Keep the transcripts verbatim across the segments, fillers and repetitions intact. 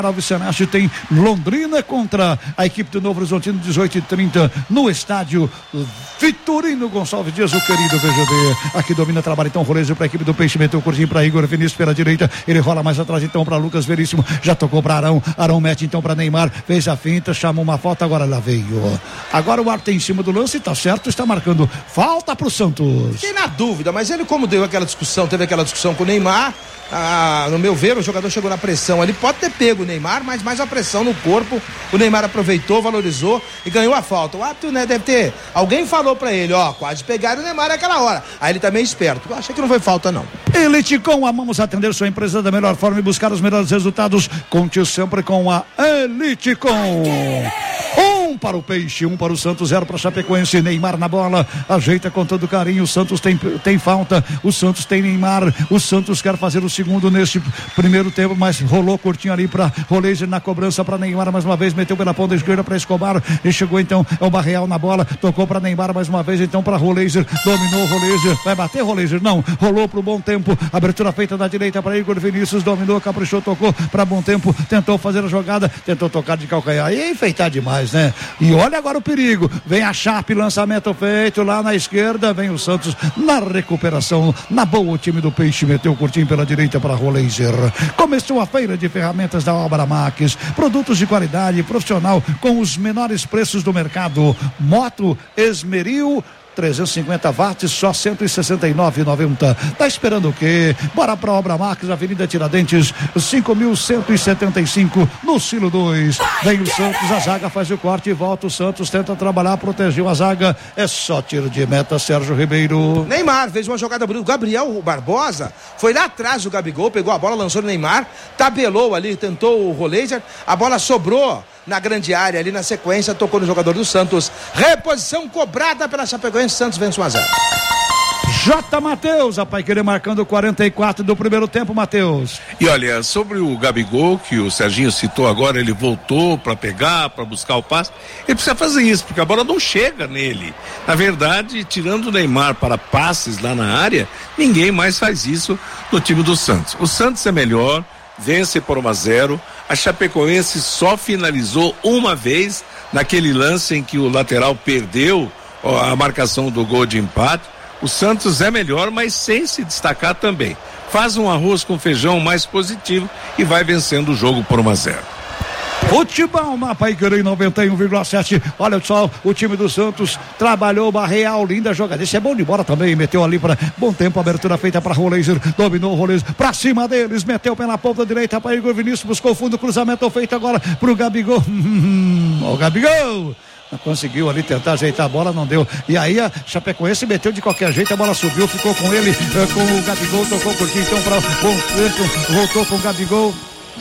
Alvicenastre tem Londrina contra a equipe do Novo Horizontino, dezoito e trinta no estádio Vitorino Gonçalves Dias, o querido V G D. Aqui domina, trabalha então Rolezer para a equipe do Peixe, meteu o curtinho para Igor Vinícius pela direita, ele rola mais atrás então para Lucas Veríssimo, já tocou para Arão, Arão mete então para Neymar, fez a finta, chamou uma falta, agora lá veio. Agora o Arte em cima do lance, tá certo, está marcando falta pro Santos. Fiquei na dúvida, mas ele, como deu aquela discussão, teve aquela discussão com o Neymar, ah, no meu ver, o jogador chegou na pressão, ele pode ter pego o Neymar, mas mais a pressão no corpo, o Neymar aproveitou, valorizou e ganhou a falta. O árbitro, né, deve ter, alguém falou pra ele, ó, quase pegaram o Neymar naquela hora, aí ele tá meio esperto, eu achei que não foi falta não. Eliticom, amamos atender sua empresa da melhor forma e buscar os melhores resultados, conte sempre com a Eliticom. Um para o Peixe, um para o Santos, zero para Chapecoense. Neymar na bola, ajeita com todo carinho. O Santos tem, tem falta, o Santos tem Neymar. O Santos quer fazer o segundo neste primeiro tempo, mas rolou curtinho ali para Rolezer na cobrança para Neymar. Mais uma vez, meteu pela ponta esquerda para Escobar. E chegou então é o Barreal na bola, tocou para Neymar mais uma vez, então para Rolezer. Dominou Rolezer, vai bater Rolezer? Não, rolou para o Bom Tempo. Abertura feita da direita para Igor Vinícius, dominou, caprichou, tocou para Bom Tempo, tentou fazer a jogada, tentou tocar de calcanhar e enfeitar demais, né? E olha agora o perigo, vem a Chape, lançamento feito lá na esquerda, vem o Santos na recuperação, na boa o time do Peixe, meteu o curtinho pela direita para Rolezer. Começou a feira de ferramentas da Obra Max, produtos de qualidade profissional com os menores preços do mercado. Moto Esmeril trezentos e cinquenta watts, só cento e sessenta e nove reais e noventa centavos. Tá esperando o quê? Bora pra Obra Max, Avenida Tiradentes, cinco mil cento e setenta e cinco, no Silo dois. Vem o Santos, a zaga faz o corte e volta. O Santos tenta trabalhar, protegeu a zaga. É só tiro de meta, Sérgio Ribeiro. Neymar fez uma jogada bonita. O Gabriel Barbosa foi lá atrás do Gabigol, pegou a bola, lançou no Neymar, tabelou ali, tentou o Rolezer, a bola sobrou na grande área ali na sequência, tocou no jogador do Santos. Reposição cobrada pela Chapecoense, Santos vence um a zero. J. Matheus, a Paiquerê marcando quarenta e quatro do primeiro tempo, Matheus. E olha, sobre o Gabigol, que o Serginho citou agora, ele voltou para pegar, para buscar o passe, ele precisa fazer isso, porque a bola não chega nele. Na verdade, tirando o Neymar para passes lá na área, ninguém mais faz isso no time do Santos. O Santos é melhor, vence por um a zero. A Chapecoense só finalizou uma vez naquele lance em que o lateral perdeu ó, a marcação do gol de empate. O Santos é melhor, mas sem se destacar também. Faz um arroz com feijão mais positivo e vai vencendo o jogo por um a zero. Futebol na Paiquerê noventa e um vírgula sete. Olha só, o time do Santos trabalhou o Barreal, linda jogada. Esse é bom de bola também, meteu ali para Bom Tempo, abertura feita para Rolezer, dominou o Rolezer, para cima deles, meteu pela ponta direita para Igor Vinícius, buscou o fundo, cruzamento feito agora pro Gabigol. O Gabigol conseguiu ali tentar ajeitar a bola, não deu. E aí a Chapecoense meteu de qualquer jeito, a bola subiu, ficou com ele, com o Gabigol, tocou curtinho, então para Bom Tempo, voltou com o Gabigol.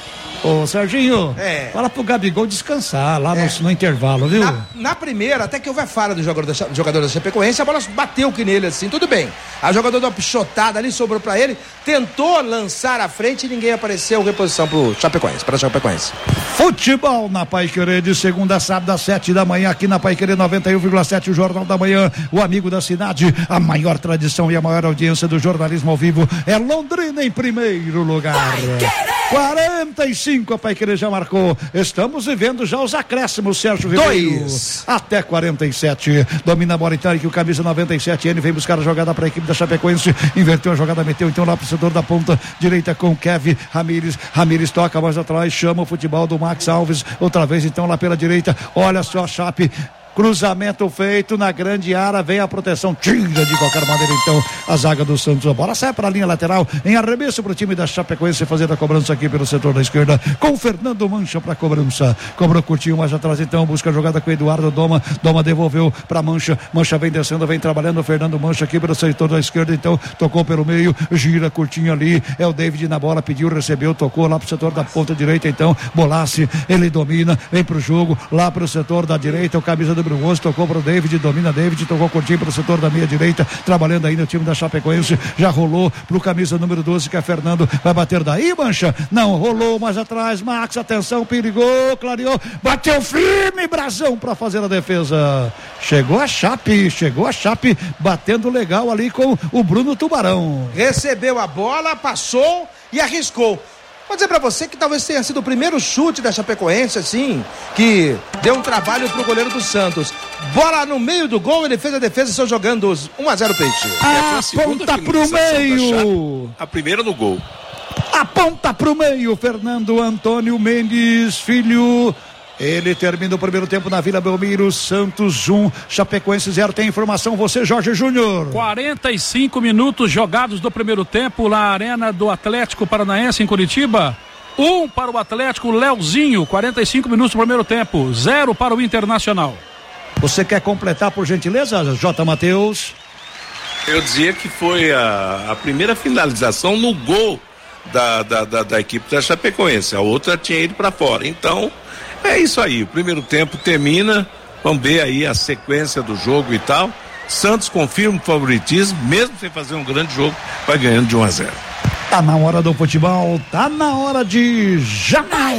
Ô Serginho, é. fala pro Gabigol descansar lá é. no, no intervalo, viu? Na, na primeira, até que houve a falha do jogador da, jogador da Chapecoense, a bola bateu que nele assim, tudo bem. A jogador deu uma pichotada ali, sobrou pra ele, tentou lançar à frente e ninguém apareceu, reposição pro Chapecoense, pra Chapecoense. Futebol na Paiquerê, de segunda a sábado às sete da manhã, aqui na Paiquerê noventa e um vírgula sete, o Jornal da Manhã, o amigo da cidade, a maior tradição e a maior audiência do jornalismo ao vivo é Londrina em primeiro lugar. quarenta e cinco, a Paiquerê já marcou. Estamos vivendo já os acréscimos, Sérgio Ribeiro. Dois. Até quarenta e sete. Domina a bola então, que o camisa noventa e sete, ele vem buscar a jogada para a equipe da Chapecoense. Inverteu a jogada, meteu então lá pro setor da ponta direita com Kevin Ramires. Ramires toca mais atrás, chama o futebol do Max Alves. Outra vez então lá pela direita. Olha só a Chape. Cruzamento feito na grande área, vem a proteção, tira de qualquer maneira então a zaga do Santos, a bola sai para a linha lateral, em arremesso para o time da Chapecoense fazer a cobrança aqui pelo setor da esquerda, com Fernando Mancha para cobrança, cobrou curtinho mais atrás então, busca a jogada com Eduardo Doma, Doma devolveu para Mancha, Mancha vem descendo, vem trabalhando, Fernando Mancha aqui pelo setor da esquerda então, tocou pelo meio, gira curtinho ali, é o David na bola, pediu, recebeu, tocou lá pro setor da ponta direita então, Bolassi, ele domina, vem pro jogo, lá pro setor da direita, o camisa do número onze, tocou pro David, domina David, tocou curtinho pro setor da meia direita, trabalhando ainda o time da Chapecoense, já rolou pro camisa número doze, que é Fernando, vai bater daí, Mancha, não, rolou mais atrás, Max, atenção, perigou, clareou, bateu firme, Brazão pra fazer a defesa, chegou a Chape, chegou a Chape, batendo legal ali com o Bruno Tubarão, recebeu a bola, passou e arriscou. Vou dizer pra você que talvez tenha sido o primeiro chute da Chapecoense, assim, que deu um trabalho pro goleiro do Santos. Bola no meio do gol, ele fez a defesa e só jogando um a zero Peixe. Aponta pro meio. A primeira no gol. Aponta pro meio, Fernando Antônio Mendes Filho. Ele termina o primeiro tempo na Vila Belmiro. Santos um, Chapecoense zero. Tem informação você, Jorge Júnior. quarenta e cinco minutos jogados do primeiro tempo na Arena do Atlético Paranaense em Curitiba. Um para o Atlético, Leozinho. quarenta e cinco minutos do primeiro tempo. Zero para o Internacional. Você quer completar, por gentileza, J. Matheus? Eu dizia que foi a, a primeira finalização no gol da, da, da, da equipe da Chapecoense. A outra tinha ido para fora. Então, é isso aí. O primeiro tempo termina. Vamos ver aí a sequência do jogo e tal. Santos confirma o favoritismo, mesmo sem fazer um grande jogo, vai ganhando de um a zero. Tá na hora do futebol, tá na hora de Jamal.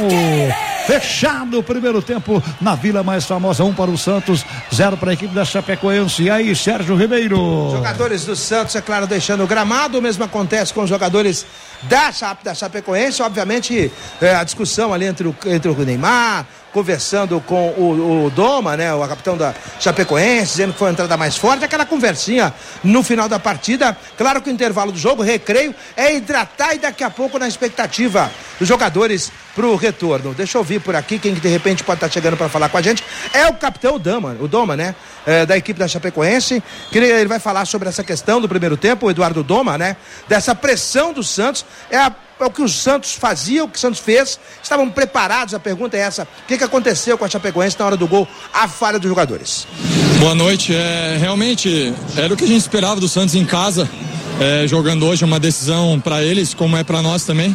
Fechado o primeiro tempo na Vila mais famosa, um para o Santos, zero para a equipe da Chapecoense. E aí, Sérgio Ribeiro. Jogadores do Santos, é claro, deixando o gramado. O mesmo acontece com os jogadores da, Chape, da Chapecoense. Obviamente, é, a discussão ali entre o, entre o Neymar, conversando com o, o Doma, né, o capitão da Chapecoense, dizendo que foi a entrada mais forte, aquela conversinha no final da partida. Claro que o intervalo do jogo, recreio, é hidratar e daqui a pouco na expectativa dos jogadores pro retorno. Deixa eu ouvir por aqui quem de repente pode estar chegando para falar com a gente. É o capitão Doma, o Doma, né, é, da equipe da Chapecoense, que ele, ele vai falar sobre essa questão do primeiro tempo, o Eduardo Doma, né, dessa pressão do Santos. É a É o que o Santos fazia, o que o Santos fez. Estavam preparados, a pergunta é essa: o que, que aconteceu com a Chapecoense na hora do gol, a falha dos jogadores? Boa noite, é, realmente era o que a gente esperava do Santos em casa, é, jogando hoje, uma decisão para eles, como é para nós também.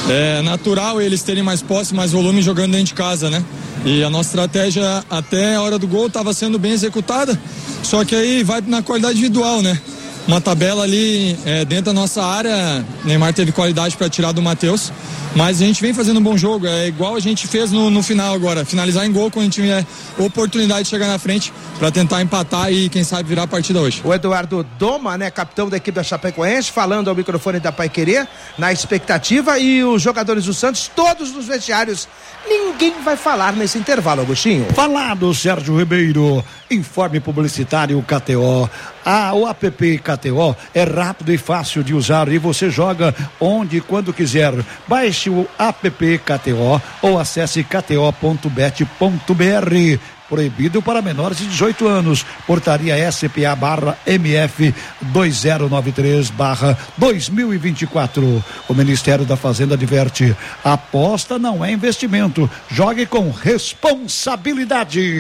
É natural eles terem mais posse, mais volume jogando dentro de casa, né? E a nossa estratégia até a hora do gol estava sendo bem executada, só que aí vai na qualidade individual, né? Uma tabela ali é, dentro da nossa área, Neymar teve qualidade para tirar do Matheus, mas a gente vem fazendo um bom jogo, é igual a gente fez no, no final agora, finalizar em gol quando a gente tiver oportunidade de chegar na frente para tentar empatar e quem sabe virar a partida hoje. O Eduardo Doma, né, capitão da equipe da Chapecoense, falando ao microfone da Paiquerê, na expectativa, e os jogadores do Santos, todos nos vestiários. Ninguém vai falar nesse intervalo, Agostinho. Falado, Sérgio Ribeiro. Informe publicitário K T O. Ah, o app K T O é rápido e fácil de usar e você joga onde e quando quiser. Baixe o app K T O ou acesse k t o ponto bet ponto b r. Proibido para menores de dezoito anos. Portaria S P A barra M F dois zero nove três barra dois mil e vinte e quatro. O Ministério da Fazenda adverte: aposta não é investimento. Jogue com responsabilidade.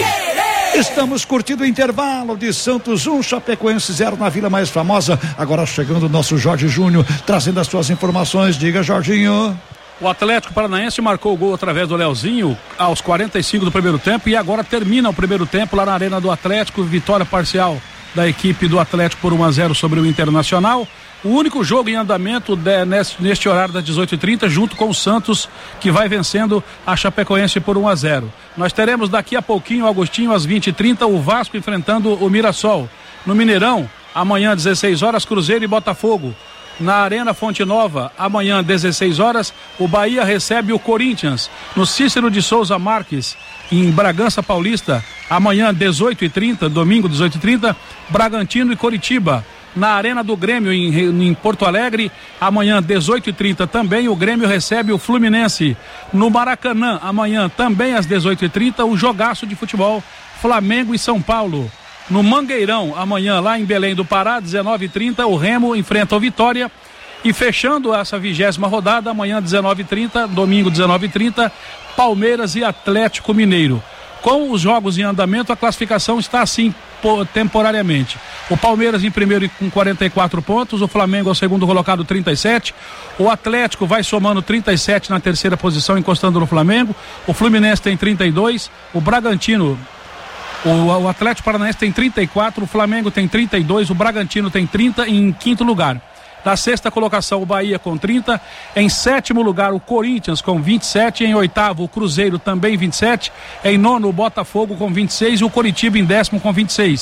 Estamos curtindo o intervalo de Santos um, Chapecoense zero na Vila mais famosa. Agora chegando o nosso Jorge Júnior, trazendo as suas informações. Diga, Jorginho. O Atlético Paranaense marcou o gol através do Leozinho aos quarenta e cinco do primeiro tempo e agora termina o primeiro tempo lá na Arena do Atlético. Vitória parcial da equipe do Atlético por um a zero sobre o Internacional. O único jogo em andamento de, neste, neste horário das dezoito e trinta, junto com o Santos, que vai vencendo a Chapecoense por um a zero. Nós teremos daqui a pouquinho, Agostinho, às vinte e trinta, o Vasco enfrentando o Mirassol. No Mineirão, amanhã, dezesseis horas, Cruzeiro e Botafogo. Na Arena Fonte Nova, amanhã, dezesseis horas, o Bahia recebe o Corinthians. No Cícero de Souza Marques, em Bragança Paulista, amanhã, dezoito e trinta, domingo, dezoito e trinta, Bragantino e Coritiba. Na Arena do Grêmio, em, em Porto Alegre, amanhã, dezoito e trinta, também o Grêmio recebe o Fluminense. No Maracanã, amanhã, também às dezoito e trinta, o jogaço de futebol Flamengo e São Paulo. No Mangueirão, amanhã, lá em Belém do Pará, dezenove e trinta, o Remo enfrenta o Vitória. E fechando essa vigésima rodada, amanhã, dezenove e trinta, domingo, dezenove e trinta, Palmeiras e Atlético Mineiro. Com os jogos em andamento, a classificação está assim temporariamente. O Palmeiras em primeiro com quarenta e quatro pontos, o Flamengo é o segundo colocado, trinta e sete, o Atlético vai somando trinta e sete na terceira posição, encostando no Flamengo, o Fluminense tem trinta e dois, o Bragantino, o, o Atlético Paranaense tem trinta e quatro, o Flamengo tem trinta e dois, o Bragantino tem trinta e em quinto lugar. Na sexta colocação, o Bahia com trinta. Em sétimo lugar, o Corinthians com vinte e sete. Em oitavo, o Cruzeiro também vinte e sete. Em nono, o Botafogo com vinte e seis. E o Coritiba em décimo com vinte e seis.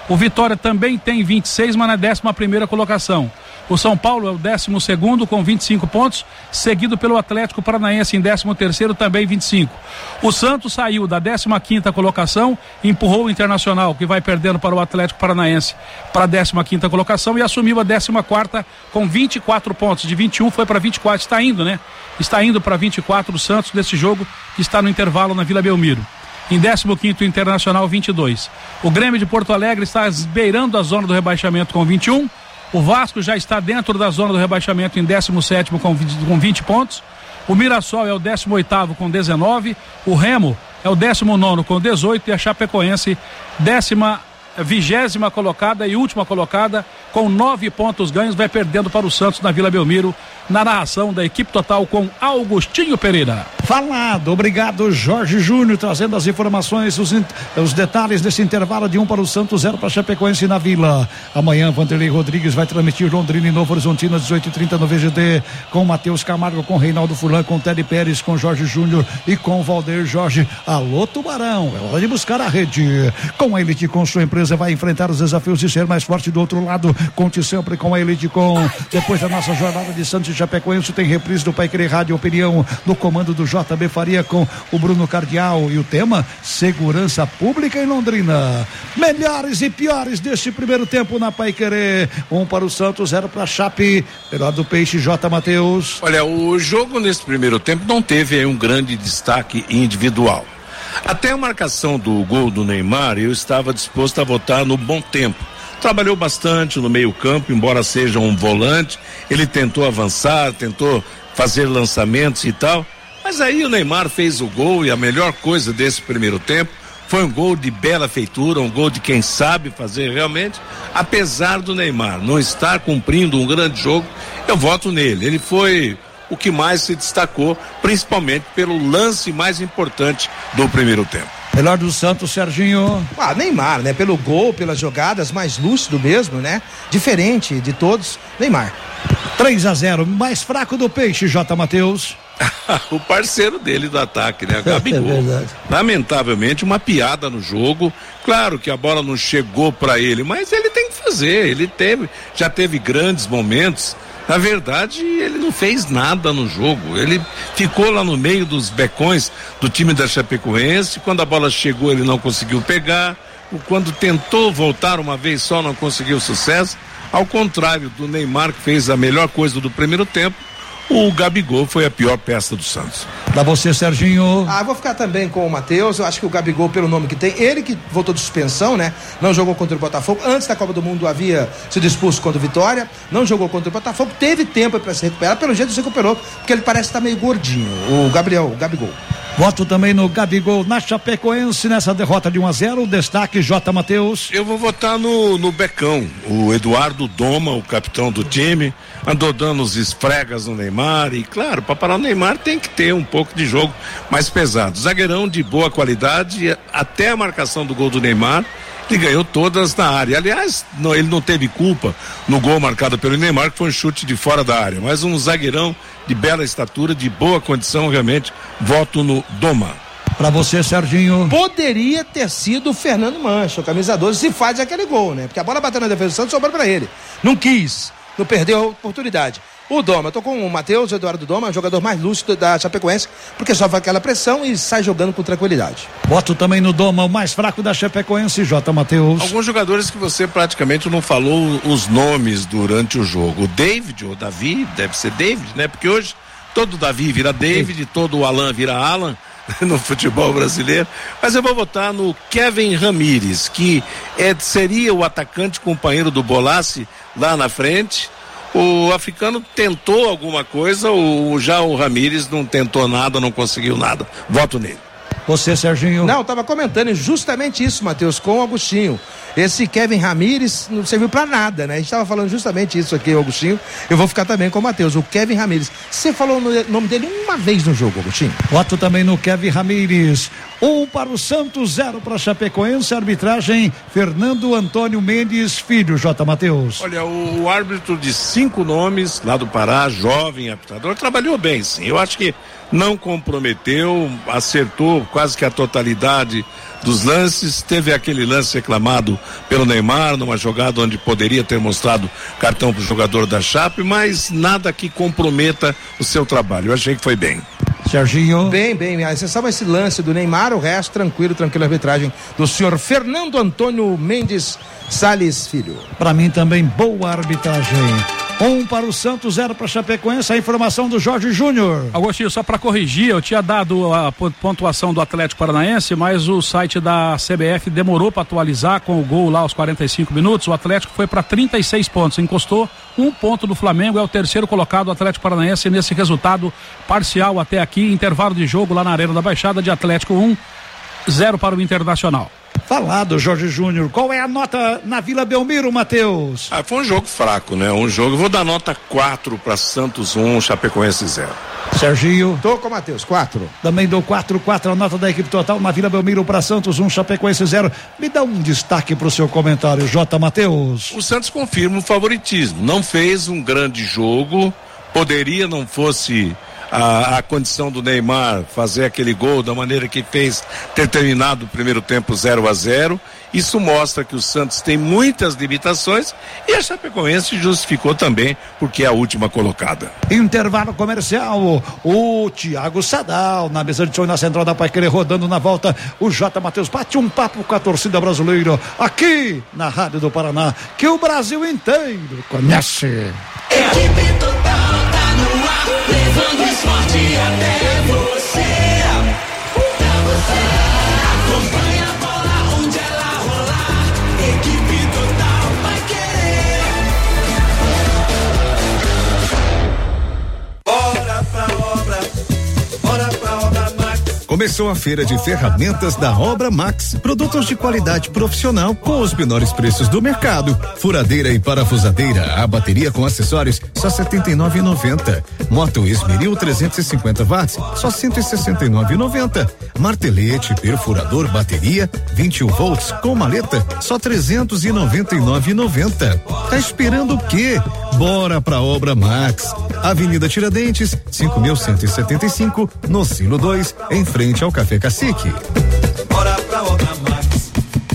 O Vitória também tem vinte e seis, mas na décima primeira colocação. O São Paulo é o décimo segundo com vinte e cinco pontos, seguido pelo Atlético Paranaense em décimo terceiro, também vinte e cinco. O Santos saiu da décima quinta colocação, empurrou o Internacional, que vai perdendo para o Atlético Paranaense, para a décima quinta colocação, e assumiu a décima quarta com vinte e quatro pontos. De vinte e um foi para vinte e quatro, está indo, né? Está indo para vinte e quatro o Santos desse jogo que está no intervalo na Vila Belmiro. Em décimo quinto o Internacional, vinte e dois. O Grêmio de Porto Alegre está beirando a zona do rebaixamento com vinte e um. O Vasco já está dentro da zona do rebaixamento em décimo sétimo com vinte, com vinte pontos. O Mirassol é o décimo oitavo com dezenove. O Remo é o décimo nono com dezoito. E a Chapecoense, décima vigésima colocada e última colocada, com nove pontos ganhos, vai perdendo para o Santos na Vila Belmiro, na narração da equipe total com Augustinho Pereira. Falado, obrigado Jorge Júnior, trazendo as informações, os, os detalhes desse intervalo de um para o Santos, zero para a Chapecoense na Vila. Amanhã Vanderlei Rodrigues vai transmitir Londrina e Novo Horizontino às dezoito e trinta no V G D, com Matheus Camargo, com Reinaldo Furlan, com Teddy Pérez, com Jorge Júnior e com Valder Jorge. Alô Tubarão, é hora de buscar a rede. Com a Elite Com, sua empresa vai enfrentar os desafios de ser mais forte do outro lado. Conte sempre com a Elite Com. Depois da nossa jornada de Santos e Chapecoense, tem reprise do Pai Querer Rádio Opinião, no comando do J B Faria, com o Bruno Cardial, e o tema segurança pública em Londrina. Melhores e piores deste primeiro tempo na Pai Querer. Um para o Santos, zero para a Chape. Melhor do Peixe, J. Matheus. Olha, o jogo nesse primeiro tempo não teve aí um grande destaque individual. Até a marcação do gol do Neymar, eu estava disposto a votar no bom tempo. Trabalhou bastante no meio campo, embora seja um volante, ele tentou avançar, tentou fazer lançamentos e tal, mas aí o Neymar fez o gol, e a melhor coisa desse primeiro tempo foi um gol de bela feitura, um gol de quem sabe fazer realmente. Apesar do Neymar não estar cumprindo um grande jogo, eu voto nele. Ele foi o que mais se destacou, principalmente pelo lance mais importante do primeiro tempo. Melhor do Santos, Serginho. Ah, Neymar, né? Pelo gol, pelas jogadas, mais lúcido mesmo, né? Diferente de todos, Neymar. três a zero, mais fraco do Peixe, J. Matheus. O parceiro dele do ataque, né? Gabigol. É verdade. Lamentavelmente, uma piada no jogo. Claro que a bola não chegou para ele, mas ele tem que fazer. Ele teve, já teve grandes momentos. Na verdade, ele não fez nada no jogo. Ele ficou lá no meio dos becões do time da Chapecoense. Quando a bola chegou, ele não conseguiu pegar. Quando tentou voltar uma vez só, não conseguiu sucesso. Ao contrário do Neymar, que fez a melhor coisa do primeiro tempo, o Gabigol foi a pior peça do Santos. Pra você, Serginho. Ah, vou ficar também com o Matheus. Eu acho que o Gabigol, pelo nome que tem, ele que voltou de suspensão, né? Não jogou contra o Botafogo. Antes da Copa do Mundo havia sido expulso contra o Vitória. Não jogou contra o Botafogo. Teve tempo para se recuperar. Pelo jeito se recuperou, porque ele parece estar meio gordinho. O Gabriel, o Gabigol. Voto também no Gabigol na Chapecoense nessa derrota de um a zero. Destaque, J. Matheus. Eu vou votar no, no Becão, o Eduardo Doma, o capitão do time, andou dando os esfregas no Neymar, e claro, para parar o Neymar tem que ter um pouco de jogo mais pesado. Zagueirão de boa qualidade, até a marcação do gol do Neymar, ele ganhou todas na área. Aliás, não, ele não teve culpa no gol marcado pelo Neymar, que foi um chute de fora da área, mas um zagueirão de bela estatura, de boa condição, realmente, voto no Doma. Pra você, Serginho. Poderia ter sido o Fernando Mancha, o camisa doze, se faz aquele gol, né? Porque a bola bateu na defesa do Santos, sobrou pra ele. Não quis, não perdeu a oportunidade. O Doma, eu tô com o Matheus, o Eduardo Doma, jogador mais lúcido da Chapecoense, porque sofre aquela pressão e sai jogando com tranquilidade. Voto também no Doma, o mais fraco da Chapecoense, J. Matheus. Alguns jogadores que você praticamente não falou os nomes durante o jogo. O David, ou Davi, deve ser David, né? Porque hoje todo Davi vira David, Sim. todo o Alan vira Alan no futebol brasileiro. Mas eu vou votar no Kevin Ramírez, que é, seria o atacante companheiro do Bolassi lá na frente. O africano tentou alguma coisa, o, já o Ramírez não tentou nada, não conseguiu nada. Voto nele. Você, Serginho? Não, eu tava comentando justamente isso, Matheus, com o Agostinho. Esse Kevin Ramírez não serviu pra nada, né? A gente tava falando justamente isso aqui, Agostinho. Eu vou ficar também com o Matheus, o Kevin Ramírez. Você falou o nome dele uma vez no jogo, Agostinho. Voto também no Kevin Ramírez. Um para o Santos, zero para Chapecoense. Arbitragem, Fernando Antônio Mendes Filho, J. Matheus. Olha, o, o árbitro de cinco nomes, lá do Pará, jovem apitador, trabalhou bem, sim. Eu acho que não comprometeu, acertou quase que a totalidade dos lances. Teve aquele lance reclamado pelo Neymar, numa jogada onde poderia ter mostrado cartão para o jogador da Chape, mas nada que comprometa o seu trabalho. Eu achei que foi bem. Serginho. Bem, bem, a exceção esse lance do Neymar, o resto tranquilo, tranquilo a arbitragem do senhor Fernando Antônio Mendes Salles Filho. Para mim também boa arbitragem. Um para o Santos, zero para a Chapecoense. A informação do Jorge Júnior. Agostinho, só para corrigir, eu tinha dado a pontuação do Atlético Paranaense, mas o site da C B F demorou para atualizar com o gol lá aos quarenta e cinco minutos. O Atlético foi para trinta e seis pontos, encostou um ponto do Flamengo, é o terceiro colocado, o Atlético Paranaense, nesse resultado parcial até aqui. Intervalo de jogo lá na Arena da Baixada, de Atlético um, zero para o Internacional. Falado, Jorge Júnior. Qual é a nota na Vila Belmiro, Matheus? Ah, foi um jogo fraco, né? Um jogo, eu vou dar nota quatro para Santos um, Chapecoense zero. Serginho. Tô com o Matheus, quatro. Também dou quatro, quatro, a nota da equipe total na Vila Belmiro para Santos um, Chapecoense zero. Me dá um destaque para o seu comentário, J. Matheus. O Santos confirma o favoritismo. Não fez um grande jogo, poderia, não fosse A, a condição do Neymar fazer aquele gol da maneira que fez, ter terminado o primeiro tempo zero a zero. Isso mostra que o Santos tem muitas limitações e a Chapecoense justificou também porque é a última colocada. Intervalo comercial, o Thiago Sadal na mesa de som na central da Paiquerê, rodando na volta. O J. Matheus bate um papo com a torcida brasileira aqui na Rádio do Paraná, que o Brasil inteiro conhece. Equipe total tá no ar, levando esporte até você. Pra você, acompanha a bola onde ela rolar. Equipe total vai querer. Bora pra obra, bora pra obra Max. Começou a feira de ferramentas da Obra Max. Produtos de qualidade profissional com os menores preços do mercado. Furadeira e parafusadeira, a bateria com acessórios, só setenta e nove reais e noventa centavos. Moto Esmeril trezentos e cinquenta watts, só cento e sessenta e nove reais e noventa centavos. Martelete, perfurador, bateria, vinte e um volts com maleta, só trezentos e noventa e nove reais e noventa centavos. Tá esperando o quê? Bora pra Obra Max. Avenida Tiradentes, cinco mil cento e setenta e cinco, no Silo dois, em frente ao Café Cacique. Bora pra obra Max.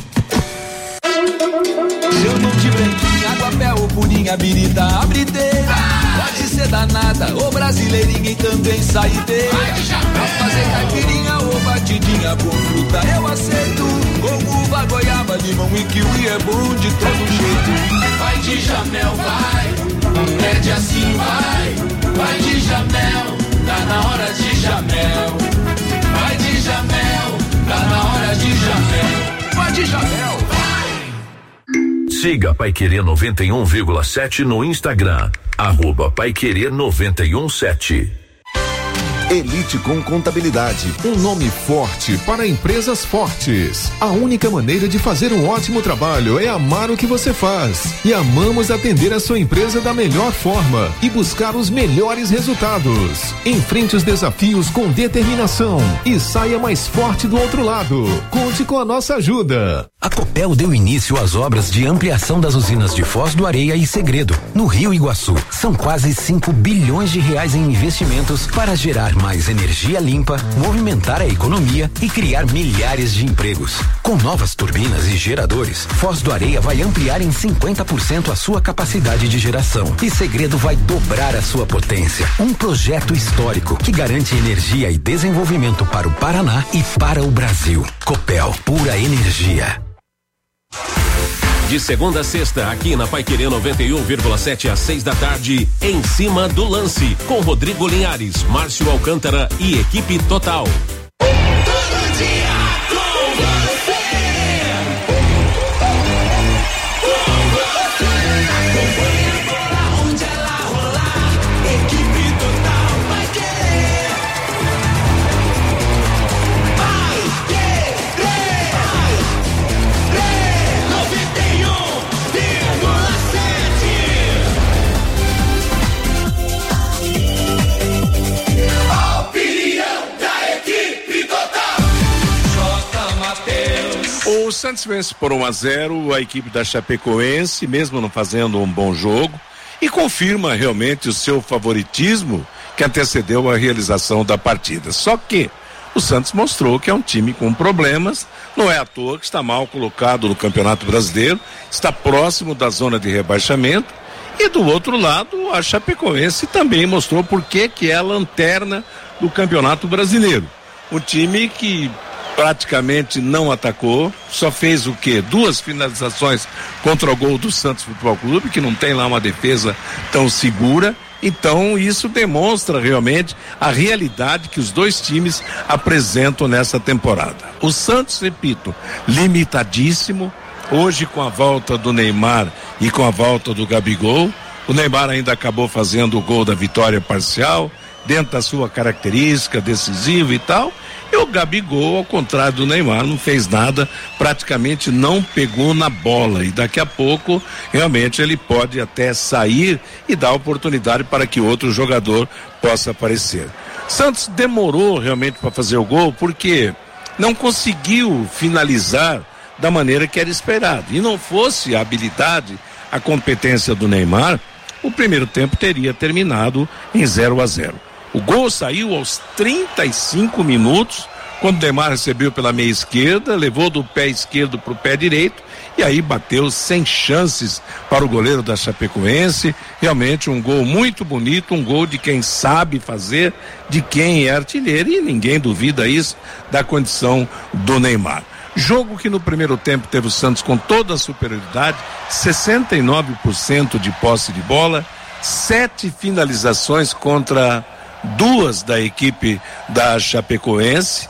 Se eu não tiver branquinha, água, pé ou purinha, birita, abriteira. Pode ser danada ou brasileirinha e também saideira. Pra fazer caipirinha ou batidinha com fruta eu aceito. Com uva, goiaba, limão e kiwi é bom de todo jeito. Vai de Jamel, vai. Pede assim, vai. Vai de Jamel, tá na hora de Jamel. Vai de Jamel, tá na hora de Jamel. Vai de Jamel, vai. Siga Paiquerê noventa e um vírgula sete no Instagram, arroba Paiquerê noventa e um sete. Elite com Contabilidade, um nome forte para empresas fortes. A única maneira de fazer um ótimo trabalho é amar o que você faz. E amamos atender a sua empresa da melhor forma e buscar os melhores resultados. Enfrente os desafios com determinação e saia mais forte do outro lado. Conte com a nossa ajuda. A Copel deu início às obras de ampliação das usinas de Foz do Areia e Segredo, no Rio Iguaçu. São quase cinco bilhões de reais em investimentos para gerar mais energia limpa, movimentar a economia e criar milhares de empregos. Com novas turbinas e geradores, Foz do Areia vai ampliar em cinquenta por cento a sua capacidade de geração e Segredo vai dobrar a sua potência. Um projeto histórico que garante energia e desenvolvimento para o Paraná e para o Brasil. Copel, pura energia. De segunda a sexta, aqui na Paiquerê noventa e um vírgula sete às seis da tarde, em cima do lance, com Rodrigo Linhares, Márcio Alcântara e equipe total. Todo dia com você. Com você. Acompanha a bola onde ela rolar. Equipe total vai querer. Vai querer. noventa e um vírgula sete. Opinião da equipe total. J. Matheus. O Santos vence por um a zero a equipe da Chapecoense, mesmo não fazendo um bom jogo, e confirma realmente o seu favoritismo que antecedeu a realização da partida. Só que o Santos mostrou que é um time com problemas, não é à toa que está mal colocado no Campeonato Brasileiro, está próximo da zona de rebaixamento, e do outro lado a Chapecoense também mostrou por que que é a lanterna do Campeonato Brasileiro. Um time que praticamente não atacou, só fez o quê? Duas finalizações contra o gol do Santos Futebol Clube, que não tem lá uma defesa tão segura. Então isso demonstra realmente a realidade que os dois times apresentam nessa temporada. O Santos, repito, limitadíssimo, hoje com a volta do Neymar e com a volta do Gabigol. O Neymar ainda acabou fazendo o gol da vitória parcial, dentro da sua característica, decisivo e tal. E o Gabigol, ao contrário do Neymar, não fez nada, praticamente não pegou na bola. E daqui a pouco, realmente, ele pode até sair e dar oportunidade para que outro jogador possa aparecer. Santos demorou realmente para fazer o gol, porque não conseguiu finalizar da maneira que era esperado. E não fosse a habilidade, a competência do Neymar, o primeiro tempo teria terminado em zero a zero. O gol saiu aos trinta e cinco minutos, quando o Neymar recebeu pela meia esquerda, levou do pé esquerdo para o pé direito, e aí bateu sem chances para o goleiro da Chapecoense. Realmente um gol muito bonito, um gol de quem sabe fazer, de quem é artilheiro, e ninguém duvida isso da condição do Neymar. Jogo que no primeiro tempo teve o Santos com toda a superioridade, sessenta e nove por cento de posse de bola, sete finalizações contra duas da equipe da Chapecoense,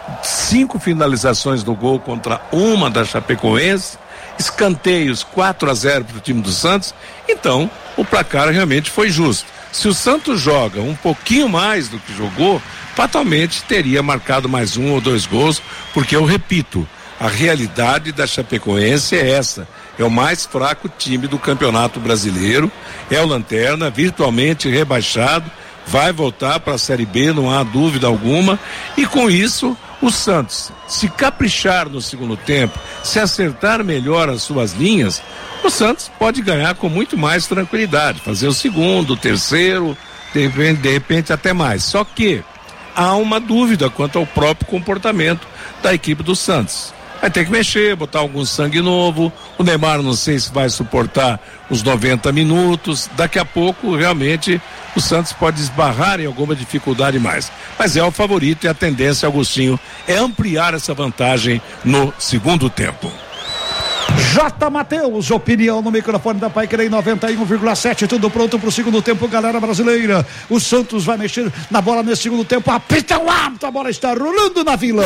cinco finalizações no gol contra uma da Chapecoense, escanteios quatro a zero para o time do Santos. Então o placar realmente foi justo. Se o Santos joga um pouquinho mais do que jogou, fatalmente teria marcado mais um ou dois gols, porque eu repito, a realidade da Chapecoense é essa, é o mais fraco time do Campeonato Brasileiro, é o lanterna, virtualmente rebaixado, vai voltar para a Série B, não há dúvida alguma, e com isso o Santos, se caprichar no segundo tempo, se acertar melhor as suas linhas, o Santos pode ganhar com muito mais tranquilidade, fazer o segundo, o terceiro, de repente, de repente até mais. Só que há uma dúvida quanto ao próprio comportamento da equipe do Santos. Vai ter que mexer, botar algum sangue novo. O Neymar não sei se vai suportar os noventa minutos. Daqui a pouco, realmente, o Santos pode esbarrar em alguma dificuldade mais. Mas é o favorito e a tendência, Agostinho, é ampliar essa vantagem no segundo tempo. J. Matheus, opinião no microfone da Paiquerê noventa e um vírgula sete, tudo pronto pro segundo tempo, galera brasileira. O Santos vai mexer na bola nesse segundo tempo, apita o árbitro, a bola está rolando na Vila.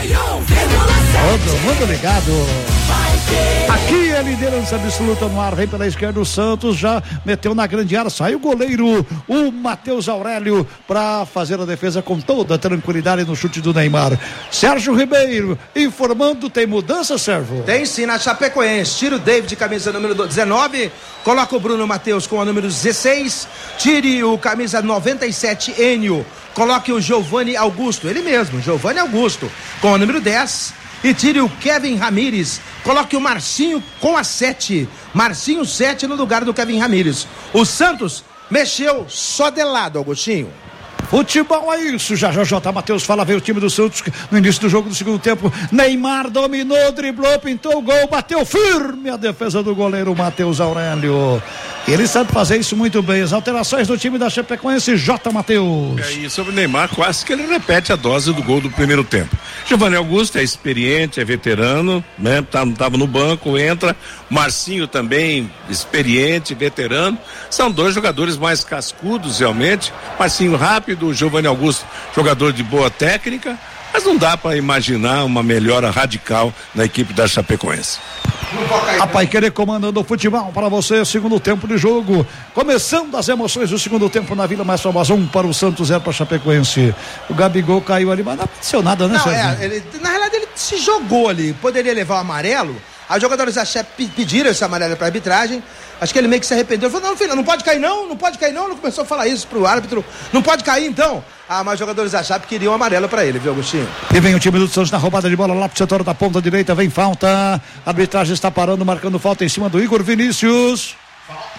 Todo mundo ligado. Aqui é a liderança absoluta no ar, vem pela esquerda o Santos, já meteu na grande área, saiu o goleiro, o Matheus Aurélio, para fazer a defesa com toda a tranquilidade no chute do Neymar. Sérgio Ribeiro, informando, tem mudança, Sérgio? Tem sim, na Chapecoense, tira o David, camisa número dezenove, coloca o Bruno Matheus com a número dezesseis, tire o camisa noventa e sete, Enio, coloque o Giovanni Augusto, ele mesmo, Giovanni Augusto, com a número dez, e tire o Kevin Ramírez, coloque o Marcinho com a sete, Marcinho sete no lugar do Kevin Ramírez. O Santos mexeu só de lado, Agostinho. Futebol é isso, já já J. Matheus fala, veio o time do Santos no início do jogo do segundo tempo, Neymar dominou, driblou, pintou o gol, bateu firme a defesa do goleiro Matheus Aurélio. Ele sabe fazer isso muito bem. As alterações do time da Chapecoense, J. Matheus. É, e sobre o Neymar, quase que ele repete a dose do gol do primeiro tempo. Giovanni Augusto é experiente, é veterano, né? Tá, tava no banco, entra. Marcinho também, experiente, veterano. São dois jogadores mais cascudos, realmente. Marcinho rápido, Giovanni Augusto, jogador de boa técnica. Mas não dá para imaginar uma melhora radical na equipe da Chapecoense. A Paiquerê comandando o futebol para você, segundo tempo de jogo, começando as emoções do segundo tempo na Vila Mais Famosa, um para o Santos, zero para a Chapecoense. O Gabigol caiu ali, mas não aconteceu nada, né, Não, é, ele, na realidade ele se jogou ali, poderia levar o amarelo. Os jogadores da Chape pediram esse amarelo para a arbitragem. Acho que ele meio que se arrependeu. Falou, não, filho, não pode cair não, não pode cair não. Ele começou a falar isso pro árbitro. Não pode cair então. Ah, mas os jogadores da Chape queriam amarelo para ele, viu, Agostinho? E vem o time do Santos na roubada de bola lá pro setor da ponta direita. Vem falta. A arbitragem está parando, marcando falta em cima do Igor Vinícius.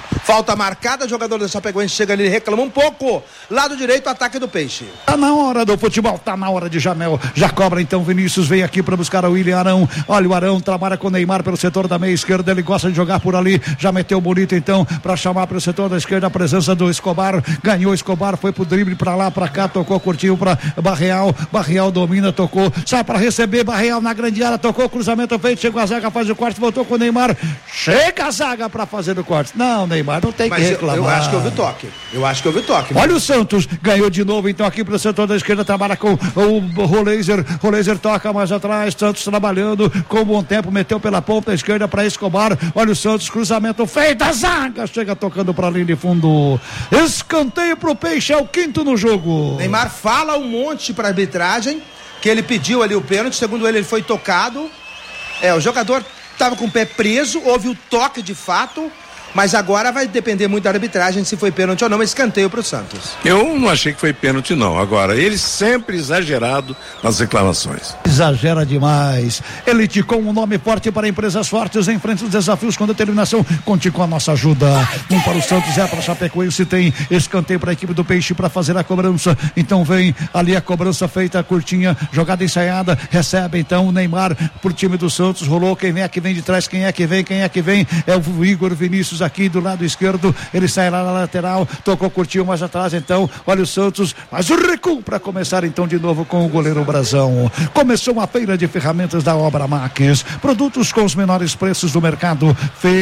Falta marcada, jogador do Chapecoense chega ali e reclama um pouco. Lado direito, ataque do Peixe. Tá na hora do futebol, tá na hora de Jamel. Já cobra então Vinícius, vem aqui para buscar o William Arão. Olha o Arão, trabalha com o Neymar pelo setor da meia esquerda, ele gosta de jogar por ali. Já meteu bonito então para chamar pelo setor da esquerda a presença do Escobar. Ganhou Escobar, foi pro drible para lá, para cá, tocou curtinho para Barreal. Barreal domina, tocou, sai para receber. Barreal na grande área, tocou, cruzamento feito, chegou a zaga, faz o corte, voltou com o Neymar. Chega a zaga para fazer o corte. Não, Neymar, não tem Mas que reclamar. Eu, eu acho que houve toque. Eu acho que houve toque. Olha o Santos, ganhou de novo então aqui pro setor da esquerda, trabalha com o Roleiser. Roleiser toca mais atrás, Santos trabalhando com bom tempo, meteu pela ponta esquerda para Escobar. Olha o Santos, cruzamento feito, a zaga chega tocando para a linha de fundo. Escanteio pro Peixe, é o quinto no jogo. Neymar fala um monte para arbitragem que ele pediu ali o pênalti, segundo ele ele foi tocado. É, o jogador estava com o pé preso, houve o toque de fato. Mas agora vai depender muito da arbitragem se foi pênalti ou não, mas escanteio pro Santos. Eu não achei que foi pênalti não, agora ele sempre exagerado nas reclamações. Exagera demais. Elite com um nome forte para empresas fortes, enfrente os desafios com determinação, conte com a nossa ajuda. Um para o Santos, é para Chapecoense, tem escanteio para a equipe do Peixe para fazer a cobrança, então vem ali a cobrança feita, curtinha, jogada ensaiada, recebe então o Neymar pro time do Santos, rolou, quem vem aqui vem de trás, quem é que vem, quem é que vem, é o Igor Vinícius aqui do lado esquerdo, ele sai lá na lateral, tocou, curtiu mais atrás então, olha o Santos, mas o recuo para começar então de novo com o goleiro Brazão. Começou a feira de ferramentas da Obra Max, produtos com os menores preços do mercado,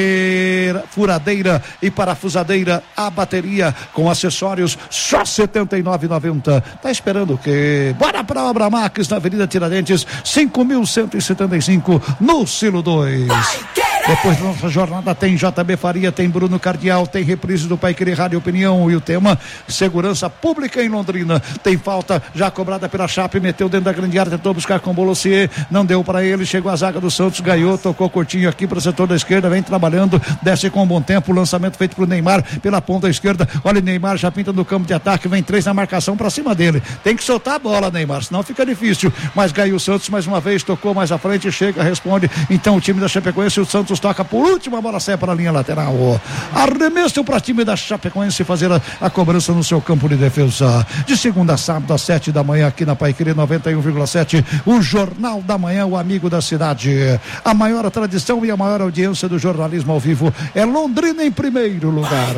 feira, furadeira e parafusadeira, a bateria com acessórios só setenta e nove reais e noventa centavos. Tá esperando o quê? Bora pra Obra Max na Avenida Tiradentes cinco mil cento e setenta e cinco no Silo dois. Depois da nossa jornada tem J B Faria, tem Bruno Cardial, tem reprise do Paiquerê Rádio Opinião e o tema segurança pública em Londrina. Tem falta já cobrada pela Chape, meteu dentro da grande área, tentou buscar com o Bolossier, não deu para ele, chegou a zaga do Santos, ganhou, tocou curtinho aqui para o setor da esquerda, vem trabalhando, desce com um bom tempo, lançamento feito pro Neymar pela ponta esquerda. Olha o Neymar já pinta no campo de ataque, vem três na marcação para cima dele. Tem que soltar a bola, Neymar, senão fica difícil. Mas ganhou o Santos mais uma vez, tocou mais à frente, chega, responde. Então o time da Chapecoense, o Santos toca por último, a bola sai para a linha lateral. Arremesso para o time da Chapecoense fazer a, a cobrança no seu campo de defesa. De segunda a sábado, às sete da manhã, aqui na Paiquerê noventa e um vírgula sete, o Jornal da Manhã, o amigo da cidade. A maior tradição e a maior audiência do jornalismo ao vivo é Londrina em primeiro lugar.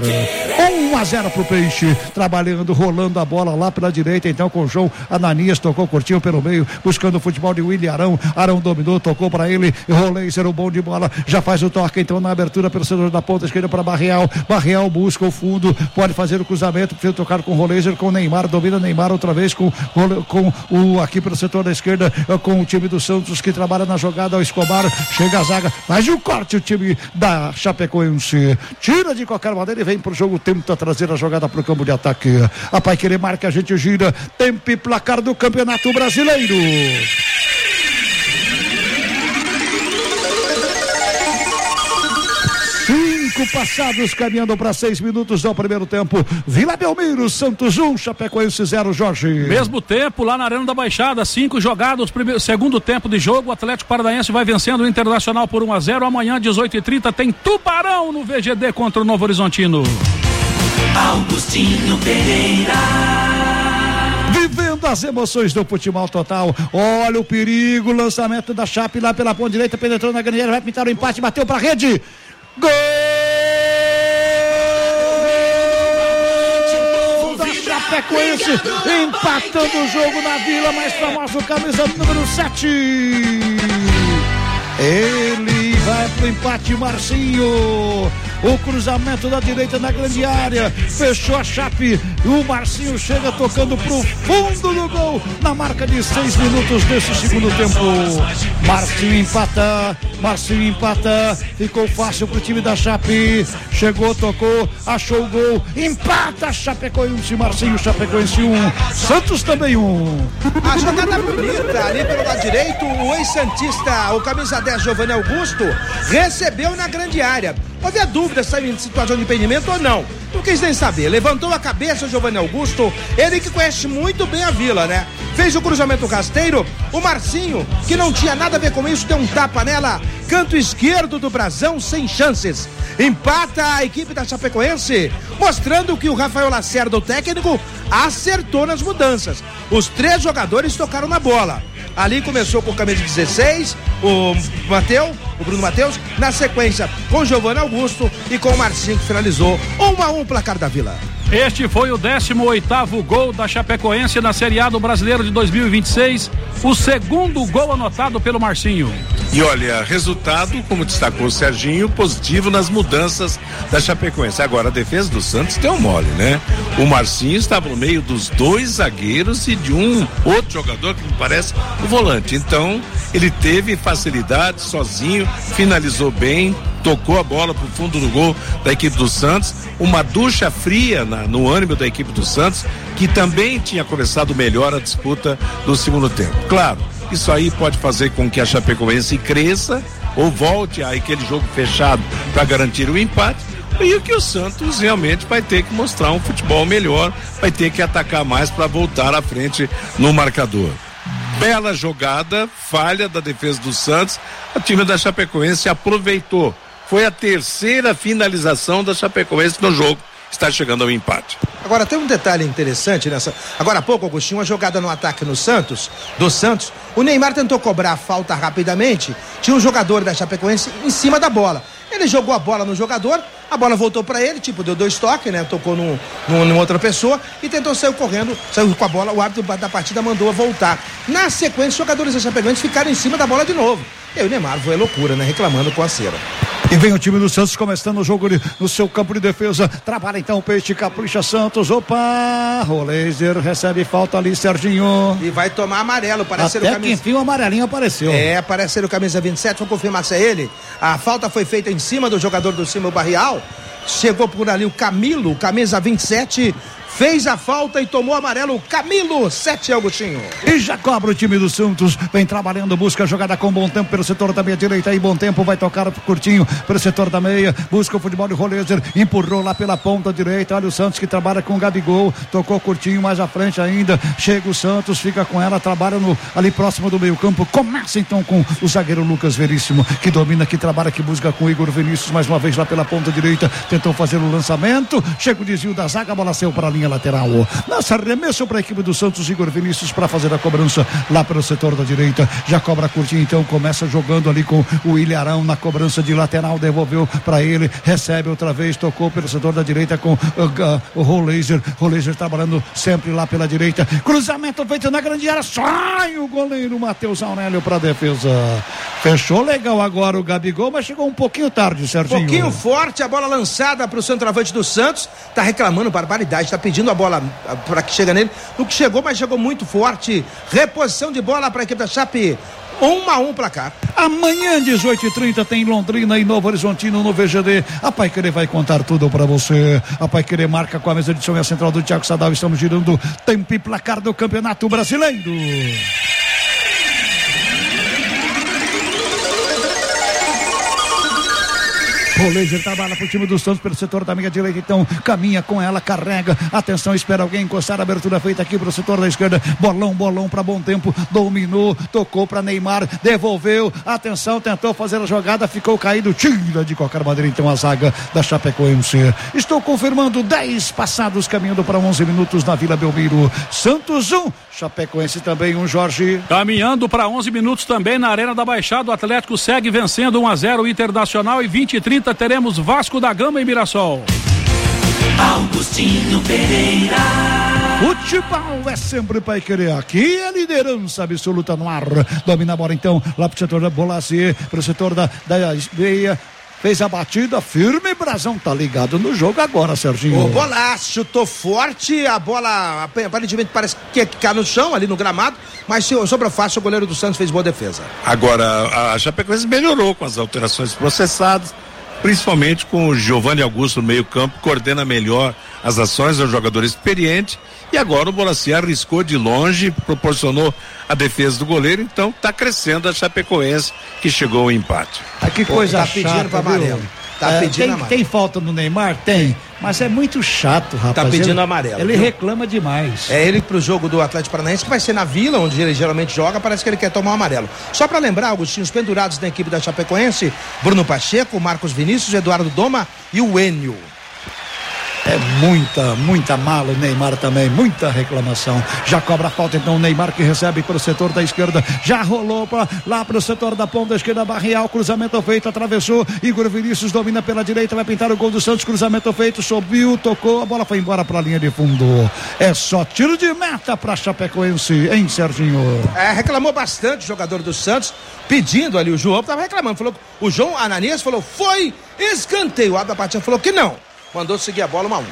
um a zero pro Peixe, trabalhando, rolando a bola lá pela direita, então com o João Ananias, tocou curtinho pelo meio, buscando o futebol de William Arão. Arão dominou, tocou para ele, rolei, ser o bom de bola, já faz o toque então na abertura pelo setor da ponta esquerda para Barreal. Barreal busca o fundo, pode fazer o cruzamento, precisa tocar com o Roleiser, com o Neymar, domina Neymar outra vez com, com o aqui pelo setor da esquerda, com o time do Santos que trabalha na jogada, o Escobar, chega a zaga, faz o corte o time da Chapecoense, tira de qualquer maneira e vem pro jogo, tenta trazer a jogada pro campo de ataque. A Paiquerê marca, a gente gira, tempo e placar do Campeonato Brasileiro. Passados, caminhando para seis minutos do primeiro tempo. Vila Belmiro, Santos um, Chapecoense zero, Jorge. Mesmo tempo lá na Arena da Baixada, cinco jogados, primeiro, segundo tempo de jogo, o Atlético Paranaense vai vencendo o Internacional por um a zero. Amanhã, dezoito e trinta, tem Tubarão no V G D contra o Novo Horizontino. Augustinho Pereira. Vivendo as emoções do futebol total. Olha o perigo, lançamento da Chape lá pela ponta direita, penetrou na grande área, vai pintar o empate, bateu pra rede. Gol da Chapecoense, empatando o jogo na Vila, mais famoso, camisa número sete. Ele vai pro empate, Marcinho. O cruzamento da direita na grande área, fechou a Chape. O Marcinho chega tocando pro fundo do gol, na marca de seis minutos desse segundo tempo. Marcinho empata, Marcinho empata, ficou fácil pro time da Chape. Chegou, tocou, achou o gol, empata Chapecoense, Marcinho, Chapecoense um, Santos também um. A jogada bonita ali pelo lado direito, o ex-santista, o camisa dez, Giovanni Augusto, recebeu na grande área. Houve a dúvida se estava em situação de impedimento ou não. Não quis nem saber. Levantou a cabeça o Giovanni Augusto, ele que conhece muito bem a Vila, né? Fez o cruzamento rasteiro, o Marcinho, que não tinha nada a ver com isso, deu um tapa nela, canto esquerdo do brasão, sem chances. Empata a equipe da Chapecoense, mostrando que o Rafael Lacerda, o técnico, acertou nas mudanças. Os três jogadores tocaram na bola. Ali começou com o camisa dezesseis, o Mateus, o Bruno Mateus, na sequência com o Giovanni Augusto e com o Marcinho, que finalizou um a um placar da Vila. Este foi o décimo oitavo gol da Chapecoense na Série A do Brasileiro de dois mil e vinte e seis, o segundo gol anotado pelo Marcinho. E olha, resultado, como destacou o Serginho, positivo nas mudanças da Chapecoense. Agora, a defesa do Santos deu mole, né? O Marcinho estava no meio dos dois zagueiros e de um outro jogador que me parece o volante. Então, ele teve facilidade sozinho, finalizou bem, tocou a bola pro fundo do gol da equipe do Santos, uma ducha fria na, no ânimo da equipe do Santos, que também tinha começado melhor a disputa do segundo tempo. Claro, isso aí pode fazer com que a Chapecoense cresça ou volte a aquele jogo fechado para garantir o empate, e que o Santos realmente vai ter que mostrar um futebol melhor, vai ter que atacar mais para voltar à frente no marcador. Bela jogada, falha da defesa do Santos, o time da Chapecoense aproveitou. Foi a terceira finalização da Chapecoense no jogo. Está chegando ao empate. Agora tem um detalhe interessante nessa. Agora há pouco, Agostinho, uma jogada no ataque no Santos, do Santos. O Neymar tentou cobrar a falta rapidamente. Tinha um jogador da Chapecoense em cima da bola. Ele jogou a bola no jogador, a bola voltou para ele, tipo, deu dois toques, né? Tocou num, num, numa outra pessoa e tentou sair correndo, saiu com a bola, o árbitro da partida mandou voltar. Na sequência, os jogadores da Chapecoense ficaram em cima da bola de novo. E aí o Neymar foi loucura, né? Reclamando com a cera. E vem o time do Santos começando o jogo de, no seu campo de defesa. Trabalha então o Peixe, capricha Santos. Opa! O laser recebe falta ali, Serginho. E vai tomar amarelo. Parece Até ser o que camisa... enfim o amarelinho apareceu. É, parece ser o camisa vinte e sete. Vamos confirmar se é ele. A falta foi feita em cima do jogador do Cimo Barrial. Chegou por ali o Camilo, camisa vinte e sete. Fez a falta e tomou amarelo. Camilo, sete, Augustinho. E já cobra o time do Santos. Vem trabalhando, busca a jogada com bom tempo pelo setor da meia direita. E bom tempo, vai tocar curtinho pelo setor da meia. Busca o futebol de Rolezer. Empurrou lá pela ponta direita. Olha o Santos que trabalha com o Gabigol. Tocou curtinho mais à frente ainda. Chega o Santos, fica com ela. Trabalha no, ali próximo do meio campo. Começa então com o zagueiro Lucas Veríssimo, que domina, que trabalha, que busca com o Igor Vinícius. Mais uma vez lá pela ponta direita. Tentou fazer o lançamento. Chega o desvio da zaga. A bola saiu para a linha lateral. Nossa, arremesso para a equipe do Santos, Igor Vinícius para fazer a cobrança lá pelo setor da direita. Já cobra curtinho, então começa jogando ali com o Ilharão na cobrança de lateral, devolveu para ele, recebe outra vez, tocou pelo setor da direita com uh, uh, o Rolezer, Rolezer trabalhando sempre lá pela direita. Cruzamento feito na grande área, sai o goleiro Matheus Aurélio para a defesa. Fechou legal agora o Gabigol, mas chegou um pouquinho tarde, Serginho. Um pouquinho forte, a bola lançada para o centroavante do Santos. Tá reclamando barbaridade, tá pedindo a bola para que chega nele. No que chegou, mas chegou muito forte. Reposição de bola para a equipe da Chape. Um a um placar. Amanhã, dezoito e trinta, tem Londrina e Novo Horizontino no V G D. A Paiquerê vai contar tudo pra você. A Paiquerê marca com a mesa de som e a central do Thiago Sadal. Estamos girando tempo e placar do Campeonato Brasileiro. O Laser trabalha pro time do Santos pelo setor da meia direita, então caminha com ela, carrega, atenção, espera alguém encostar, a abertura feita aqui pro setor da esquerda, bolão, bolão pra bom tempo, dominou, tocou pra Neymar, devolveu, atenção, tentou fazer a jogada, ficou caído, tira de qualquer maneira então a zaga da Chapecoense. Estou confirmando dez passados, caminhando para onze minutos na Vila Belmiro. Santos um, Chapecoense também um, Jorge. Caminhando para onze minutos também na Arena da Baixada, o Atlético segue vencendo um a zero o Internacional, e vinte e trinta teremos Vasco da Gama e Mirassol. Augustinho Pereira. Futebol é sempre Paiquerê. Aqui é liderança absoluta no ar. Domina a bola então lá pro setor da Bolazier, pro setor da, da meia. Fez a batida firme, Brasão tá ligado no jogo agora, Serginho. O Bolaço chutou forte, a bola aparentemente parece que cai no chão ali no gramado, mas sobra fácil, o goleiro do Santos fez boa defesa. Agora, a Chapecoense melhorou com as alterações processadas, principalmente com o Giovanni Augusto no meio campo, coordena melhor as ações, é um jogador experiente, e agora o Bolassi arriscou de longe, proporcionou a defesa do goleiro, então tá crescendo a Chapecoense, que chegou ao empate. Ah, que coisa tá chata, pedindo para amarelo. Tá é, pedindo tem, amarelo. tem falta no Neymar? Tem, mas é muito chato, rapaz. Tá pedindo ele, amarelo. Ele viu? reclama demais. É ele pro jogo do Atlético Paranaense, que vai ser na Vila, onde ele geralmente joga, parece que ele quer tomar um amarelo. Só para lembrar, Agostinho, os pendurados da equipe da Chapecoense, Bruno Pacheco, Marcos Vinícius, Eduardo Doma e o Enio. É muita, muita mala o Neymar também, muita reclamação. Já cobra a falta então o Neymar, que recebe para o setor da esquerda, já rolou pra, lá para o setor da ponta esquerda, Barreal, cruzamento feito, atravessou, Igor Vinícius domina pela direita, vai pintar o gol do Santos, cruzamento feito, subiu, tocou, a bola foi embora para a linha de fundo. É só tiro de meta para Chapecoense, hein, Serginho? É, reclamou bastante o jogador do Santos, pedindo ali, o João estava reclamando, falou, o João Ananias falou, foi escanteio, o Abda Patinha falou que não. Mandou seguir a bola, uma a um.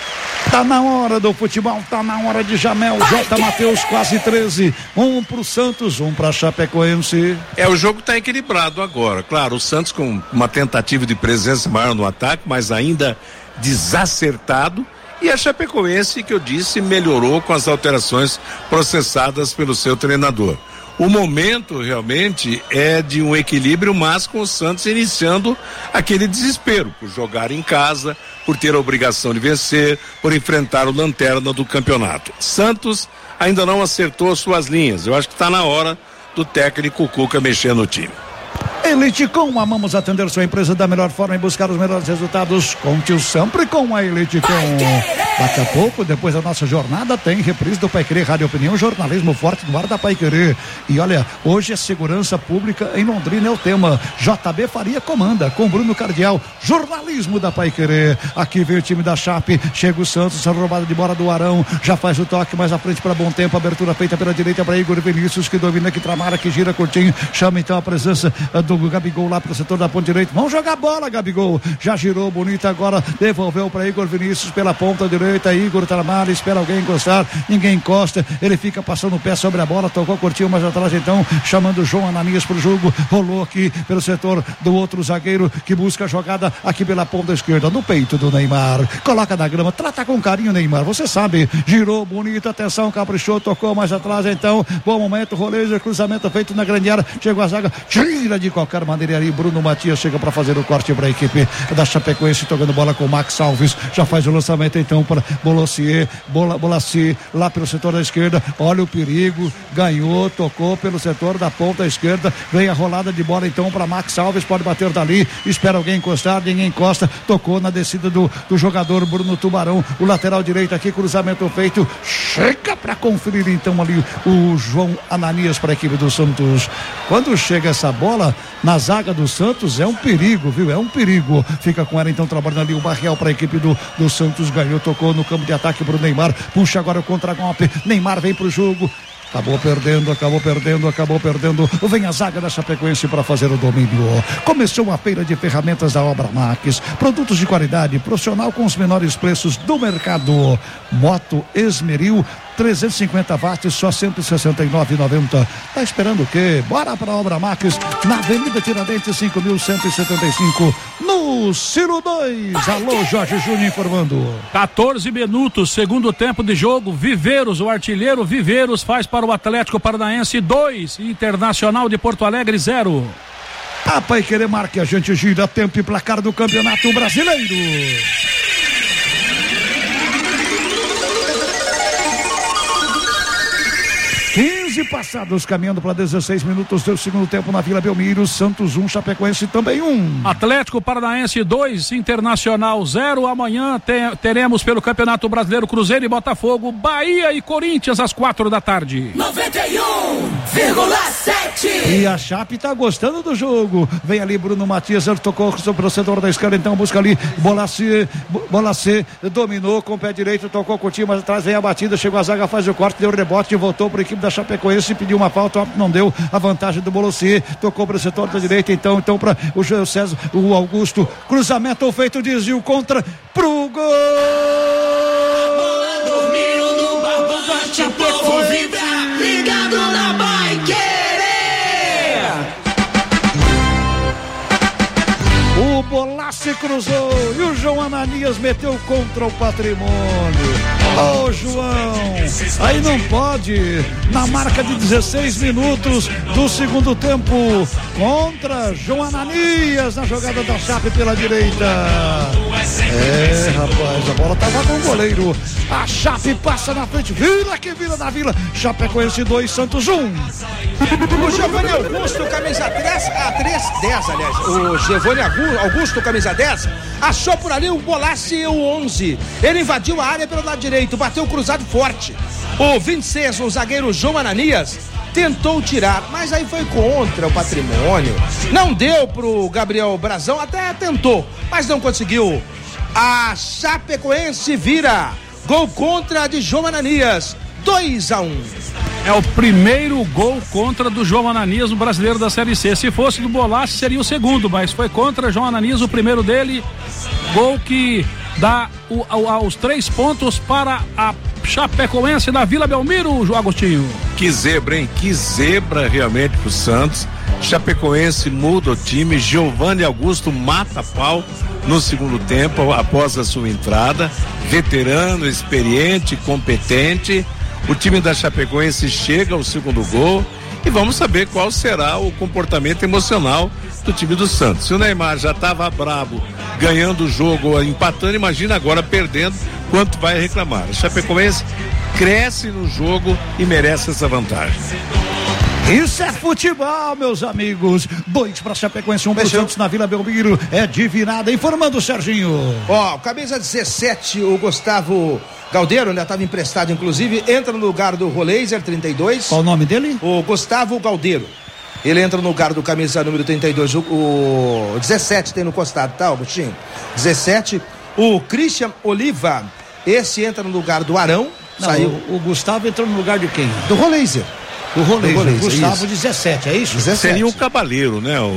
Tá na hora do futebol, tá na hora de Jamel, J. Matheus, quase treze. Um pro Santos, um pra Chapecoense. É, o jogo tá equilibrado agora. Claro, o Santos com uma tentativa de presença maior no ataque, mas ainda desacertado. E a Chapecoense, que eu disse, melhorou com as alterações processadas pelo seu treinador. O momento realmente é de um equilíbrio, mas com o Santos iniciando aquele desespero por jogar em casa, por ter a obrigação de vencer, por enfrentar o lanterna do campeonato. Santos ainda não acertou suas linhas. Eu acho que está na hora do técnico Cuca mexer no time. Eliticom, amamos atender sua empresa da melhor forma e buscar os melhores resultados. Conte sempre com a Eliticom. Daqui a pouco, depois da nossa jornada, tem reprise do Pai Querer Rádio Opinião, jornalismo forte no ar da Pai Querer. E olha, hoje é segurança pública em Londrina, é o tema. J B Faria comanda, com Bruno Cardial, jornalismo da Pai Querer. Aqui vem o time da Chape, chega o Santos, a roubada de bola do Arão, já faz o toque mais à frente para Bom Tempo, abertura feita pela direita para Igor Vinícius, que domina, que tramara, que gira curtinho, chama então a presença do Gabigol lá pro setor da ponta direita. Vamos jogar bola, Gabigol. Já girou bonito agora, devolveu para Igor Vinícius pela ponta direita. Igor Tramara, espera alguém encostar, ninguém encosta, ele fica passando o pé sobre a bola, tocou curtinho mais atrás então, chamando o João Ananias pro jogo, rolou aqui pelo setor do outro zagueiro que busca a jogada aqui pela ponta esquerda, no peito do Neymar, coloca na grama, trata com carinho Neymar, você sabe, girou bonito, atenção, caprichou, tocou mais atrás então, bom momento, rolejo, cruzamento feito na grande área, chegou a zaga, tira de qualquer maneira ali, Bruno Matias chega para fazer o corte para a equipe da Chapecoense, tocando bola com o Max Alves, já faz o lançamento então para Bolassier, Bola, Bolassier lá pelo setor da esquerda, olha o perigo, ganhou, tocou pelo setor da ponta esquerda, vem a rolada de bola então para Max Alves, pode bater dali, espera alguém encostar, ninguém encosta, tocou na descida do, do jogador Bruno Tubarão, o lateral direito aqui, cruzamento feito, chega para conferir então ali o João Ananias para a equipe do Santos. Quando chega essa bola na zaga do Santos é um perigo, viu? É um perigo. Fica com ela então trabalhando ali o Barreal para a equipe do, do Santos, ganhou, tocou no campo de ataque para o Neymar, puxa agora o contra-golpe, Neymar vem pro jogo, acabou perdendo, acabou perdendo, acabou perdendo, vem a zaga da Chapecoense para fazer o domínio. Começou a feira de ferramentas da Obra Max, produtos de qualidade, profissional com os menores preços do mercado. Moto Esmeril trezentos e cinquenta watts, só cento e sessenta e nove reais e noventa centavos. Tá esperando o quê? Bora para a Obra Max, na Avenida Tiradentes cinco mil cento e setenta e cinco, no Ciro dois. Alô, Jorge Júnior informando. quatorze minutos, segundo tempo de jogo. Viveiros, o artilheiro Viveiros faz para o Atlético Paranaense dois, Internacional de Porto Alegre zero. A Pai Querer marca, a gente gira tempo e placar do Campeonato Brasileiro. quinze passados, caminhando para dezesseis minutos do segundo tempo na Vila Belmiro. Santos um, Chapecoense também um. Atlético Paranaense dois, Internacional zero. Amanhã te, teremos pelo Campeonato Brasileiro Cruzeiro e Botafogo, Bahia e Corinthians às quatro da tarde. noventa e um vírgula sete. E a Chape tá gostando do jogo. Vem ali Bruno Matias, ele tocou sobre o setor da esquerda, então busca ali Bolassier, Bolassier dominou com o pé direito, tocou curtinho, mas atrás vem a batida, chegou a zaga, faz o corte, deu o rebote e voltou para a equipe da Chapecoense, pediu uma falta, não deu a vantagem do Bolassier, tocou para o setor da direita, então, então para o José César, o Augusto, cruzamento feito, desvio contra, pro gol! Domínio do Barbante, o povo vibra, ligado na Pai Querer. O Bolassier passe cruzou e o João Ananias meteu contra o Patrimônio. Ô, oh, João, aí não pode. Na marca de dezesseis minutos do segundo tempo, contra João Ananias na jogada da Chape pela direita. É, rapaz, a bola tava com o goleiro. A Chape passa na frente, vira que vira na Vila. Chapecoense dois, Santos um. O Giovanni Augusto, camisa três, a três, dez, aliás. O Giovanni Augusto, camisa dez, achou por ali o Bolassi e o onze. Ele invadiu a área pelo lado direito, bateu cruzado forte. O vinte e seis, o zagueiro João Ananias, tentou tirar, mas aí foi contra o Patrimônio. Não deu pro Gabriel Brazão, até tentou, mas não conseguiu. A Chapecoense vira. Gol contra de João Ananias, dois a um. É o primeiro gol contra do João Ananias no Brasileiro da Série C. Se fosse do Bolassi seria o segundo, mas foi contra João Ananias o primeiro dele. Gol que dá o, o, os três pontos para a Chapecoense da Vila Belmiro, João Agostinho. Que zebra, hein? Que zebra realmente pro Santos. Chapecoense muda o time, Giovanni Augusto mata pau no segundo tempo após a sua entrada, veterano, experiente, competente. O time da Chapecoense chega ao segundo gol e vamos saber qual será o comportamento emocional do time do Santos. Se o Neymar já estava brabo ganhando o jogo, empatando, imagina agora perdendo, quanto vai reclamar. A Chapecoense cresce no jogo e merece essa vantagem. Isso é futebol, meus amigos. Dois para Chapecoense, um para Santos na Vila Belmiro. É de virada. Informando o Serginho. Ó, oh, camisa dezessete, o Gustavo Galdeiro, né? Estava emprestado, inclusive, entra no lugar do Roleiser, trinta e dois. Qual o nome dele? O Gustavo Galdeiro. Ele entra no lugar do camisa número trinta e dois. O, o dezessete tem no costado, tá, Agostinho? dezessete. O Christian Oliva. Esse entra no lugar do Arão. Não, saiu. O, o Gustavo entrou no lugar de quem? Do Roleiser. O Roleiser, Gustavo isso. dezessete, é isso? dezessete. Seria o Cabaleiro, né? O,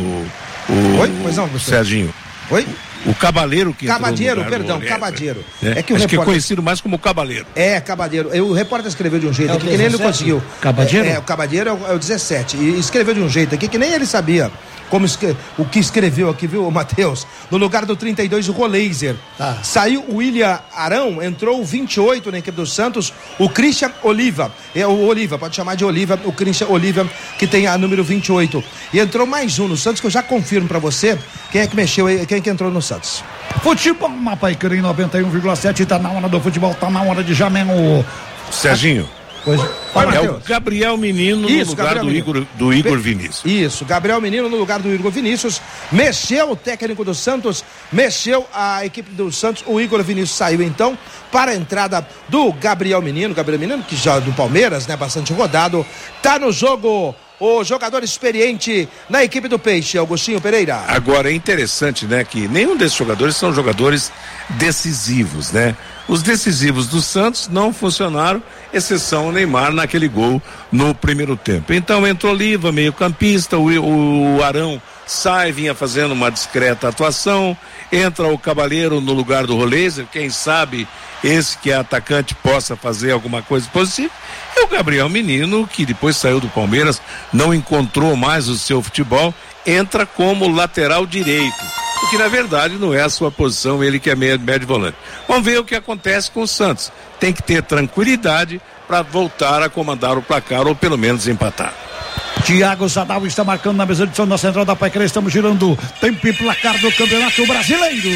o, Oi? Pois não, o Serginho. Oi? O Cabaleiro que Cabadeiro, perdão, Cabadeiro. É, é que o acho repórter... que é conhecido mais como Cabadeiro. É, Cabadeiro. O repórter escreveu de um jeito é aqui que nem ele conseguiu. Cabadeiro? É, é, o Cabadeiro é o, é o dezessete. E escreveu de um jeito aqui que nem ele sabia como escre... o que escreveu aqui, viu, Matheus? No lugar do trinta e dois, o Roleiser. Tá. Saiu o William Arão, entrou o vinte e oito na equipe do Santos, o Christian Oliva. É o Oliva, pode chamar de Oliva, o Christian Oliva, que tem a número vinte e oito. E entrou mais um no Santos, que eu já confirmo pra você quem é que mexeu, quem é que entrou no Santos. Futebol Mapaiquera em noventa e um vírgula sete, tá na hora do futebol, tá na hora de Jameno. Serginho. Pois, Olha, é o Gabriel Menino Isso, no lugar Gabriel do, Menino. Igor, do Igor Vinícius. Isso, Gabriel Menino no lugar do Igor Vinícius. Mexeu o técnico do Santos, mexeu a equipe do Santos. O Igor Vinícius saiu então para a entrada do Gabriel Menino. Gabriel Menino, que já do Palmeiras, né? Bastante rodado. Tá no jogo o jogador experiente na equipe do Peixe, Augustinho Pereira. Agora é interessante, né? Que nenhum desses jogadores são jogadores decisivos, né? Os decisivos do Santos não funcionaram, exceção o Neymar naquele gol no primeiro tempo. Então entrou Oliva, meio campista, o, o Arão sai, vinha fazendo uma discreta atuação, entra o Cabaleiro no lugar do Roleiser, quem sabe esse que é atacante possa fazer alguma coisa positiva, e o Gabriel Menino, que depois saiu do Palmeiras, não encontrou mais o seu futebol, entra como lateral direito, o que na verdade não é a sua posição, ele que é médio, médio volante. Vamos ver o que acontece com o Santos. Tem que ter tranquilidade para voltar a comandar o placar ou pelo menos empatar. Tiago Sadal está marcando na mesa de som da central da Paiquerê. Estamos girando tempo e placar do Campeonato Brasileiro.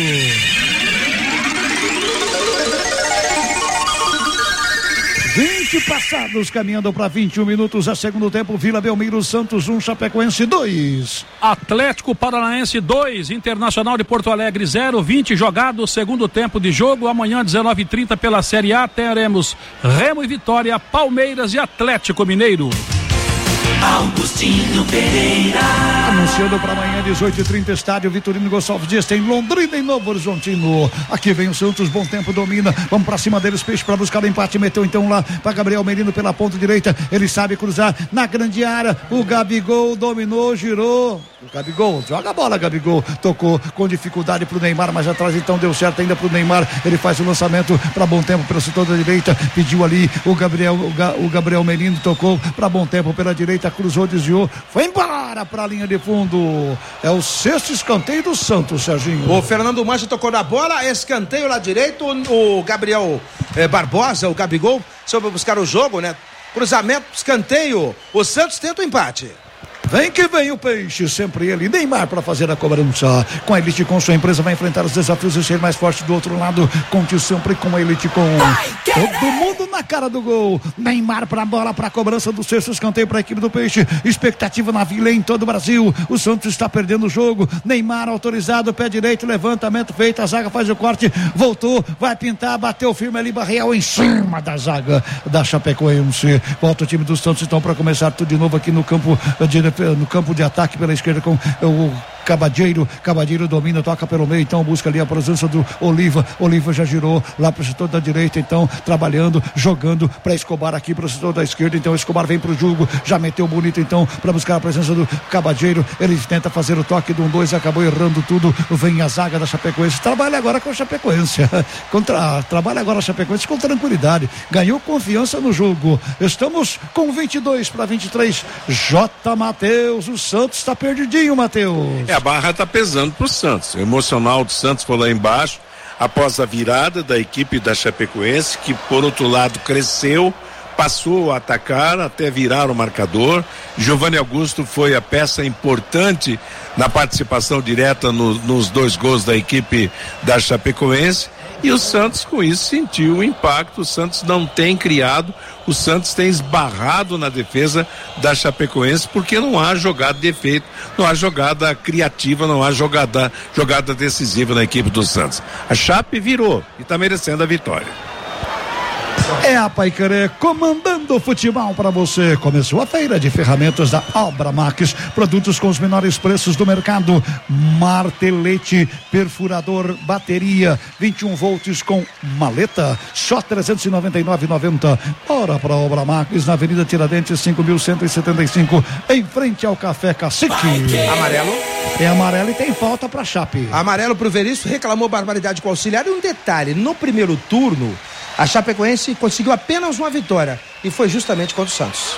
vinte passados, caminhando para vinte e um minutos a segundo tempo. Vila Belmiro, Santos um, Chapecoense dois. Atlético Paranaense dois, Internacional de Porto Alegre zero, vinte jogados, segundo tempo de jogo. Amanhã, dezenove e trinta, pela Série A, teremos Remo e Vitória, Palmeiras e Atlético Mineiro. Augustinho Pereira. Anunciando para amanhã, dezoito e trinta, estádio Vitorino Gonçalves Dias, tem Londrina e Novo Horizontino. Aqui vem o Santos, bom tempo, domina. Vamos para cima deles, Peixe para buscar o empate. Meteu então lá para Gabriel Menino pela ponta direita. Ele sabe cruzar na grande área. O Gabigol dominou, girou. O Gabigol, joga a bola, Gabigol. Tocou com dificuldade pro Neymar, mas atrás então deu certo ainda pro Neymar. Ele faz o lançamento para bom tempo pelo setor da direita. Pediu ali o Gabriel, o, Ga, o Gabriel Menino, tocou para bom tempo pela direita. Cruzou, desviou, foi embora para a linha de fundo. segundo. É o sexto escanteio do Santos, Serginho. O Fernando Mancha tocou na bola, escanteio lá direito, o Gabriel eh, Barbosa, o Gabigol, soube buscar o jogo, né? Cruzamento, escanteio, o Santos tenta o empate. Vem que vem o Peixe, sempre ele, Neymar para fazer a cobrança. Com a Elite Com, sua empresa vai enfrentar os desafios e ser mais forte do outro lado. Conte sempre com a Elite Com. Todo mundo na cara do gol. Neymar para a bola, para a cobrança do sexto escanteio para a equipe do Peixe. Expectativa na Vila em todo o Brasil. O Santos está perdendo o jogo. Neymar autorizado, pé direito, levantamento feito, a zaga faz o corte, voltou, vai pintar, bateu firme ali, Barreal em cima da zaga da Chapecoense. Volta o time do Santos então para começar tudo de novo aqui no campo de no campo de ataque pela esquerda com o Cabadeiro, Cabadeiro domina, toca pelo meio, então busca ali a presença do Oliva, Oliva já girou lá pro setor da direita, então trabalhando, jogando para Escobar aqui pro setor da esquerda, então Escobar vem pro jogo, já meteu bonito então para buscar a presença do Cabadeiro, ele tenta fazer o toque do um dois, acabou errando tudo, vem a zaga da Chapecoense, trabalha agora com a Chapecoense, Contra, trabalha agora a Chapecoense com tranquilidade, ganhou confiança no jogo, estamos com vinte e dois para vinte e três, J. Matheus, o Santos está perdidinho, Matheus. É, a barra tá pesando pro Santos. O emocional do Santos foi lá embaixo, após a virada da equipe da Chapecoense, que por outro lado cresceu, passou a atacar até virar o marcador. Giovanni Augusto foi a peça importante na participação direta no, nos dois gols da equipe da Chapecoense. E o Santos com isso sentiu o impacto. O Santos não tem criado, o Santos tem esbarrado na defesa da Chapecoense porque não há jogada de efeito, não há jogada criativa, não há jogada, jogada decisiva na equipe do Santos. A Chape virou e está merecendo a vitória. É a Paiquerê comandando o futebol para você. Começou a feira de ferramentas da Obra Max, produtos com os menores preços do mercado. Martelete, perfurador, bateria vinte e um volts com maleta, só trezentos e noventa e nove reais e noventa centavos. Bora para a Obra Max, na Avenida Tiradentes cinco mil cento e setenta e cinco, em frente ao Café Cacique. Amarelo. É amarelo e tem falta para Chape. Amarelo pro Veríssimo, reclamou barbaridade com o auxiliar. E um detalhe, no primeiro turno a Chapecoense conseguiu apenas uma vitória e foi justamente contra o Santos.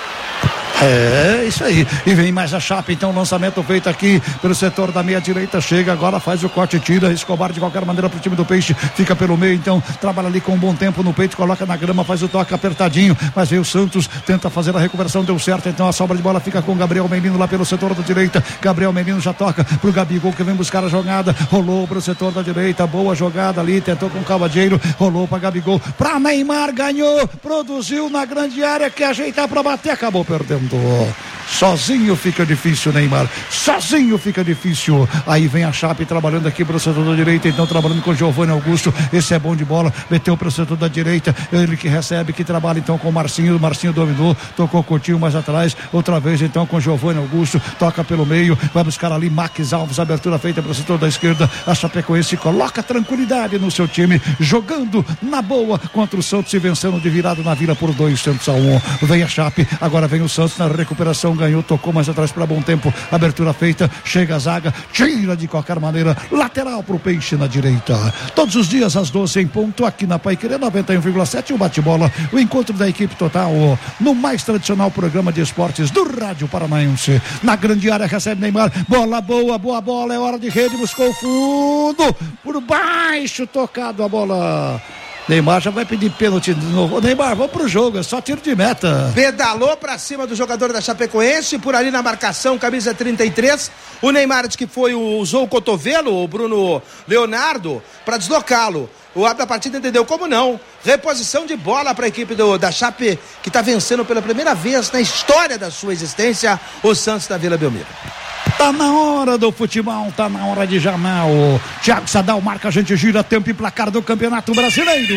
É, isso aí. E vem mais a Chape, então, lançamento feito aqui pelo setor da meia direita, chega agora, faz o corte, tira, Escobar de qualquer maneira pro time do Peixe, fica pelo meio, então, trabalha ali com um bom tempo no peito, coloca na grama, faz o toque apertadinho, mas veio o Santos, tenta fazer a recuperação, deu certo, então a sobra de bola fica com o Gabriel Menino lá pelo setor da direita, Gabriel Menino já toca pro Gabigol que vem buscar a jogada, rolou pro setor da direita, boa jogada ali, tentou com o Cabadeiro, rolou pra Gabigol, pra Neymar, ganhou, produziu na grande área, quer ajeitar pra bater, acabou perdendo. Sozinho fica difícil, Neymar. Sozinho fica difícil. Aí vem a Chape trabalhando aqui pro setor da direita, então trabalhando com Giovanni Augusto. Esse é bom de bola. Meteu pro setor da direita. Ele que recebe, que trabalha então com o Marcinho. O Marcinho dominou, tocou curtinho mais atrás. Outra vez então com Giovanni Augusto. Toca pelo meio, vai buscar ali Max Alves. Abertura feita pro setor da esquerda. A Chapecoense coloca tranquilidade no seu time, jogando na boa contra o Santos e vencendo de virada na Vila por dois Santos a um. Vem a Chape, agora vem o Santos na recuperação, ganhou, tocou mais atrás para bom tempo, abertura feita, chega a zaga, tira de qualquer maneira, lateral pro Peixe na direita. Todos os dias às doze em ponto, aqui na Paiquerê noventa e um vírgula sete, o bate-bola, o encontro da equipe total no mais tradicional programa de esportes do Rádio Paranaense. Na grande área recebe Neymar, bola boa, boa bola, é hora de rede, buscou o fundo, por baixo, tocado a bola. Neymar já vai pedir pênalti de novo. Neymar, vamos pro jogo, é só tiro de meta. Pedalou pra cima do jogador da Chapecoense, por ali na marcação, camisa trinta e três. O Neymar disse que foi, usou o cotovelo, o Bruno Leonardo, pra deslocá-lo. O árbitro da partida entendeu como não. Reposição de bola para a equipe do, da Chape, que está vencendo pela primeira vez na história da sua existência o Santos da Vila Belmiro. Tá na hora do futebol, tá na hora de Jamal. Thiago Sadal marca, a gente gira, tempo e placar do Campeonato Brasileiro.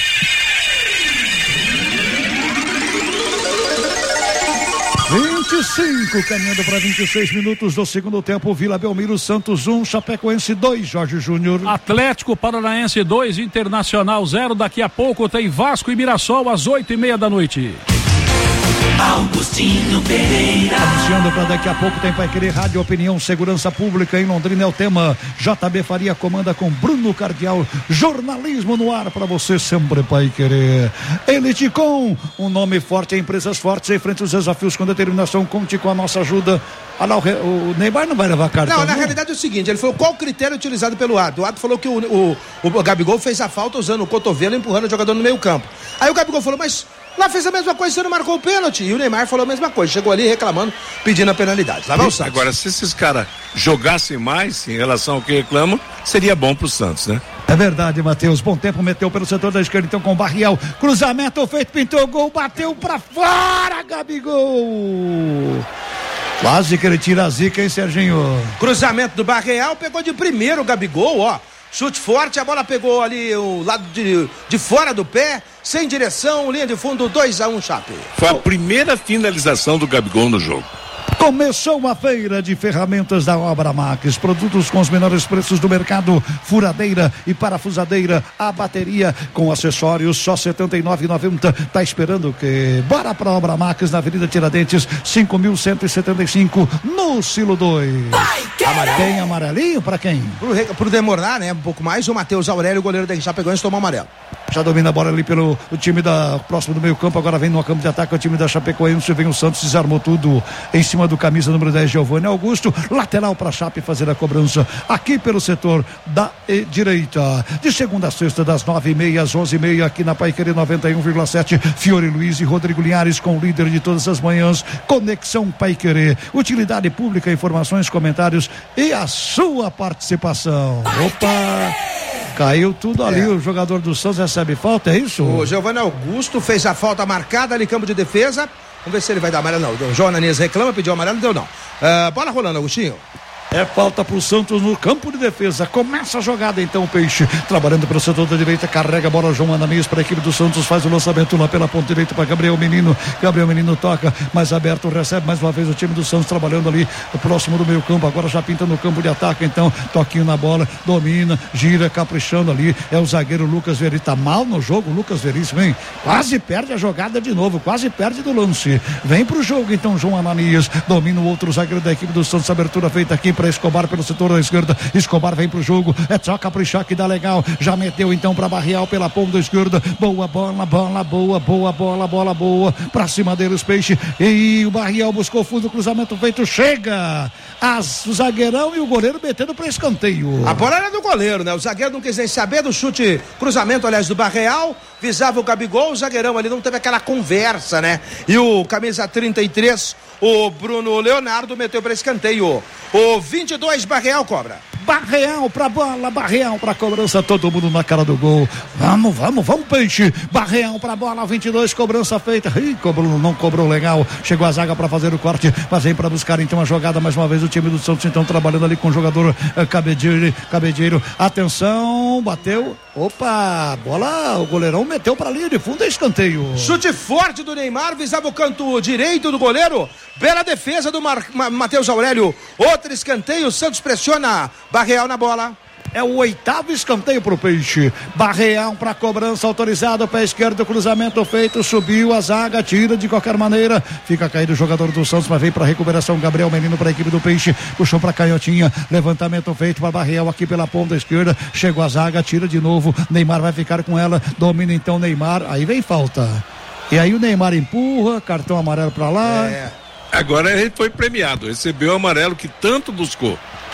vinte e cinco, caminhando para vinte e seis minutos do segundo tempo. Vila Belmiro, Santos um, Chapecoense dois, Jorge Júnior. Atlético Paranaense dois, Internacional zero. Daqui a pouco tem Vasco e Mirassol às oito e meia da noite. Augustinho Pereira. Anunciando para daqui a pouco tem Paiquerê Rádio Opinião, Segurança Pública em Londrina é o tema. J B Faria comanda com Bruno Cardial. Jornalismo no ar para você sempre, Paiquerê. Elite Com, um nome forte, empresas fortes, enfrente os desafios com determinação, conte com a nossa ajuda. Ah, não, o Neymar não vai levar cartão. Não, na não? realidade é o seguinte, ele falou qual o critério utilizado pelo árbitro. O árbitro falou que o, o, o Gabigol fez a falta usando o cotovelo, empurrando o jogador no meio campo. Aí o Gabigol falou, mas lá fez a mesma coisa, você não marcou o pênalti. E o Neymar falou a mesma coisa, chegou ali reclamando, pedindo a penalidade. Lá vai o Santos. Agora, se esses caras jogassem mais em relação ao que reclamam, seria bom pro Santos, né? É verdade, Matheus. Bom tempo, meteu pelo setor da esquerda, então com o Barriel. Cruzamento feito, pintou o gol, bateu pra fora, Gabigol. Quase que ele tira a zica, hein, Serginho? Cruzamento do Barreal, pegou de primeiro o Gabigol, ó. Chute forte, a bola pegou ali o lado de, de fora do pé, sem direção, linha de fundo, dois a um, Chape. Foi a primeira finalização do Gabigol no jogo. Começou a feira de ferramentas da Obra Max, produtos com os menores preços do mercado, furadeira e parafusadeira, a bateria com acessórios só setenta e nove reais e noventa centavos. Tá esperando o quê? Bora pra Obra Max na Avenida Tiradentes, cinco mil cento e setenta e cinco, no Silo dois. Tem amarelinho pra quem? Pro, pro demorar, né? Um pouco mais, o Matheus Aurélio, o goleiro da Chapecoense, tomou amarelo. Já domina a bola ali pelo o time da próximo do meio campo, agora vem no campo de ataque o time da Chapecoense, vem o Santos, desarmou tudo em cima do camisa número dez, Giovanni Augusto, lateral para Chape fazer a cobrança aqui pelo setor da e, direita, de segunda a sexta das nove e meia às onze e meia aqui na Paiquerê noventa e um vírgula sete, Fiore Luiz e Rodrigo Linhares com o líder de todas as manhãs, Conexão Paiquerê, utilidade pública, informações, comentários e a sua participação. Opa! Caiu tudo ali, é. O jogador do Santos recebe falta, é isso? O Giovanni Augusto fez a falta marcada ali, campo de defesa. Vamos ver se ele vai dar amarelo, não. O João Ananias reclama, pediu amarelo, não deu não. Uh, bola rolando, Agostinho. É falta pro Santos no campo de defesa. Começa a jogada então o Peixe. Trabalhando pelo setor da direita. Carrega a bola João Ananias para a equipe do Santos. Faz o lançamento lá pela ponta direita para Gabriel Menino. Gabriel Menino toca. Mais aberto. Recebe mais uma vez o time do Santos trabalhando ali próximo do meio campo. Agora já pinta no campo de ataque. Então toquinho na bola. Domina. Gira. Caprichando ali. É o zagueiro Lucas Veri. Tá mal no jogo. Lucas Veríssimo, hein? Quase perde a jogada de novo. Quase perde do lance. Vem pro jogo então João Ananias. Domina o outro zagueiro da equipe do Santos. Abertura feita aqui para Escobar pelo setor da esquerda. Escobar vem pro jogo, é só caprichar que dá legal. Já meteu então pra Barrial pela ponta esquerda. Boa bola, bola, boa, boa bola, bola boa. Pra cima deles, Peixe. E o Barrial buscou fundo, cruzamento feito. Chega! As, o zagueirão e o goleiro metendo pra escanteio. A bola era do goleiro, né? O zagueiro não quis nem saber do chute, cruzamento, aliás, do Barreal. Visava o Gabigol, o zagueirão ali não teve aquela conversa, né? E o camisa trinta e três, o Bruno Leonardo, meteu para escanteio. O vinte e dois, Barreal cobra. Barreal pra bola, Barreal pra cobrança, todo mundo na cara do gol. Vamos, vamos, vamos, Peixe. Barreal pra bola, vinte e dois, cobrança feita. Ih, cobrou, não cobrou legal. Chegou a zaga pra fazer o corte, mas vem pra buscar então a jogada mais uma vez. O time do Santos então trabalhando ali com o jogador eh, Cabedeiro, Cabedeiro. Atenção, bateu. Opa, bola, o goleirão meteu pra linha de fundo, é escanteio. Chute forte do Neymar, visava o canto direito do goleiro. Bela defesa do Mar... Matheus Aurélio. Outro escanteio, Santos pressiona. Barreal na bola. É o oitavo escanteio pro Peixe. Barreal pra cobrança autorizado, pé esquerdo, cruzamento feito, subiu a zaga, tira de qualquer maneira, fica caído o jogador do Santos, mas vem pra recuperação Gabriel Menino pra equipe do Peixe, puxou pra canhotinha, levantamento feito pra Barreal aqui pela ponta esquerda, chegou a zaga, tira de novo, Neymar vai ficar com ela, domina então Neymar, aí vem falta. E aí o Neymar empurra, cartão amarelo pra lá. É. Agora ele foi premiado, recebeu o amarelo que tanto buscou.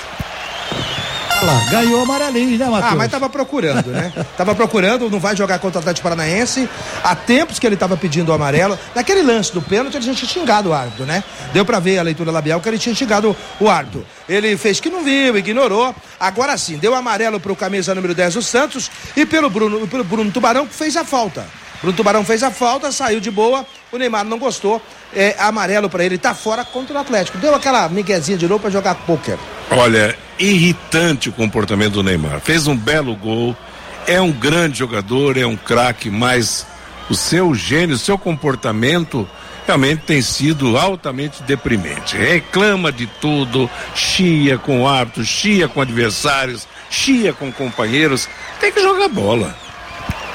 Lá, ganhou amarelinho, né, Matheus? Ah, mas tava procurando, né? Tava procurando, não vai jogar contra o Atlético Paranaense. Há tempos que ele tava pedindo o amarelo. Naquele lance do pênalti, ele já tinha xingado o árbitro, né? Deu pra ver a leitura labial que ele tinha xingado o árbitro. Ele fez que não viu, ignorou. Agora sim, deu amarelo pro camisa número dez do Santos e pelo Bruno, pelo Bruno Tubarão, que fez a falta. Bruno Tubarão fez a falta, saiu de boa. O Neymar não gostou. É, amarelo pra ele, tá fora contra o Atlético. Deu aquela miguezinha de novo pra jogar pôquer. Olha, irritante o comportamento do Neymar. Fez um belo gol, é um grande jogador, é um craque, mas o seu gênio, o seu comportamento realmente tem sido altamente deprimente. Reclama de tudo, chia com o árbitro, chia com adversários, chia com companheiros. Tem que jogar bola.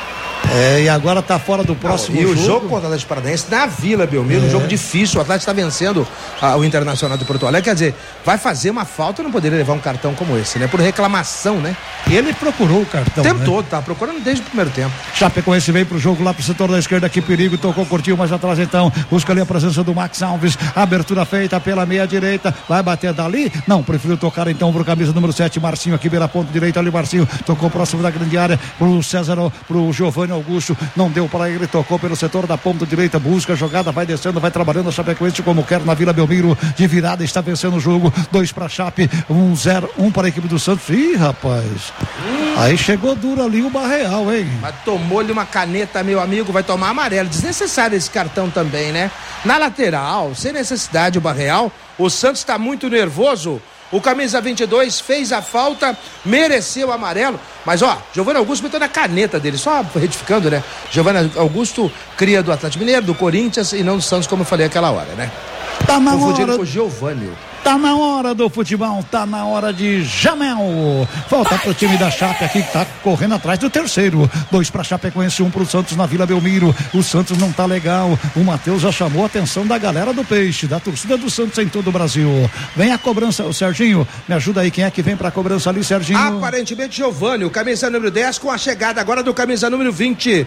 É, e agora tá fora do próximo Não, e jogo. E o jogo contra o Atlético Paranaense na Vila Belmiro, é. um jogo difícil. O Atlético está vencendo ah, o Internacional de Porto Alegre. Quer dizer, vai fazer uma falta, não poderia levar um cartão como esse, né? Por reclamação, né? Ele procurou o cartão. O tempo né? todo, tá procurando desde o primeiro tempo. Chapecoense vem pro jogo lá pro setor da esquerda. Que perigo, tocou, curtiu mais atrás então. Busca ali a presença do Max Alves. Abertura feita pela meia direita. Vai bater dali? Não, preferiu tocar então pro camisa número sete, Marcinho, aqui beira ponta direita ali. Marcinho tocou próximo da grande área pro César, pro Giovanni Augusto. Não deu para ele, tocou pelo setor da ponta direita. Busca a jogada, vai descendo, vai trabalhando a Chapecoense como quer na Vila Belmiro. De virada, está vencendo o jogo. Dois para Chape, um zero, um para a equipe do Santos. Ih, rapaz. Hum. Aí chegou duro ali o Barreal, hein? Mas tomou-lhe uma caneta, meu amigo, vai tomar amarelo. Desnecessário esse cartão também, né? Na lateral, sem necessidade o Barreal. O Santos está muito nervoso. O camisa vinte e dois fez a falta, mereceu o amarelo, mas ó, Giovanni Augusto meteu na caneta dele, só retificando, né? Giovanni Augusto cria do Atlético Mineiro, do Corinthians e não do Santos, como eu falei aquela hora, né? Tá na Confundindo hora... com o Giovanni. Tá na hora do futebol, tá na hora de Jamel. Volta pro time da Chape aqui que tá correndo atrás do terceiro. Dois pra Chapecoense, um pro Santos na Vila Belmiro. O Santos não tá legal. O Matheus já chamou a atenção da galera do Peixe, da torcida do Santos em todo o Brasil. Vem a cobrança, o Serginho, me ajuda aí, quem é que vem pra cobrança ali, Serginho? Aparentemente Giovanni, o camisa número dez, com a chegada agora do camisa número vinte,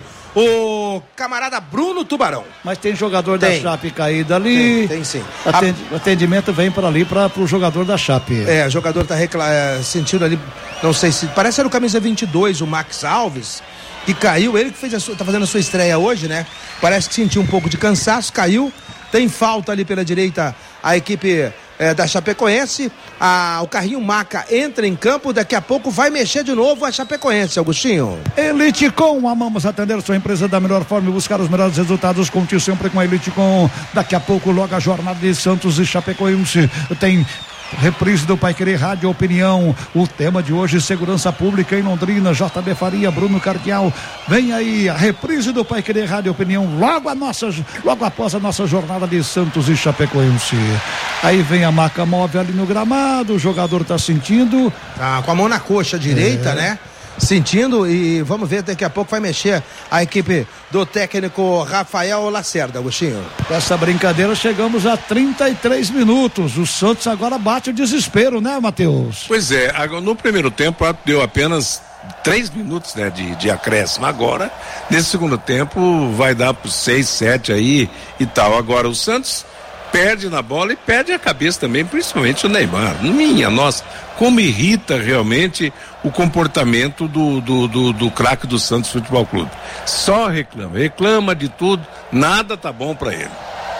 o camarada Bruno Tubarão. Mas tem jogador tem. da Chape caído ali. Tem, tem sim. Atend... A... Atendimento vem para ali para o jogador da Chape. É, o jogador tá recla... é, sentindo ali, não sei se, parece que era o camisa vinte e dois, o Max Alves, que caiu, ele que fez a sua, tá fazendo a sua estreia hoje, né? Parece que sentiu um pouco de cansaço, caiu, tem falta ali pela direita a equipe é, da Chapecoense, a, o carrinho Maca entra em campo, daqui a pouco vai mexer de novo a Chapecoense, Augustinho. Elite Com, amamos atender sua empresa da melhor forma e buscar os melhores resultados. Conte sempre com a Elite Com. Daqui a pouco logo a jornada de Santos e Chapecoense tem reprise do Paiquerê Rádio Opinião. O tema de hoje, segurança pública em Londrina. J B Faria, Bruno Cardial. Vem aí a reprise do Paiquerê Rádio Opinião logo, a nossa, logo após a nossa jornada de Santos e Chapecoense. Aí vem a maca móvel ali no gramado, o jogador tá sentindo. Tá com a mão na coxa direita, é. né? Sentindo, e vamos ver, daqui a pouco vai mexer a equipe do técnico Rafael Lacerda, Agostinho. Com essa brincadeira chegamos a trinta e três minutos. O Santos agora bate o desespero, né, Matheus? Pois é, no primeiro tempo deu apenas três minutos, né, de, de acréscimo. Agora, nesse segundo tempo, vai dar por seis, sete aí e tal. Agora o Santos perde na bola e perde a cabeça também, principalmente o Neymar. Minha nossa, como irrita realmente o comportamento do, do, do, do craque do Santos Futebol Clube. Só reclama, reclama de tudo, nada tá bom pra ele.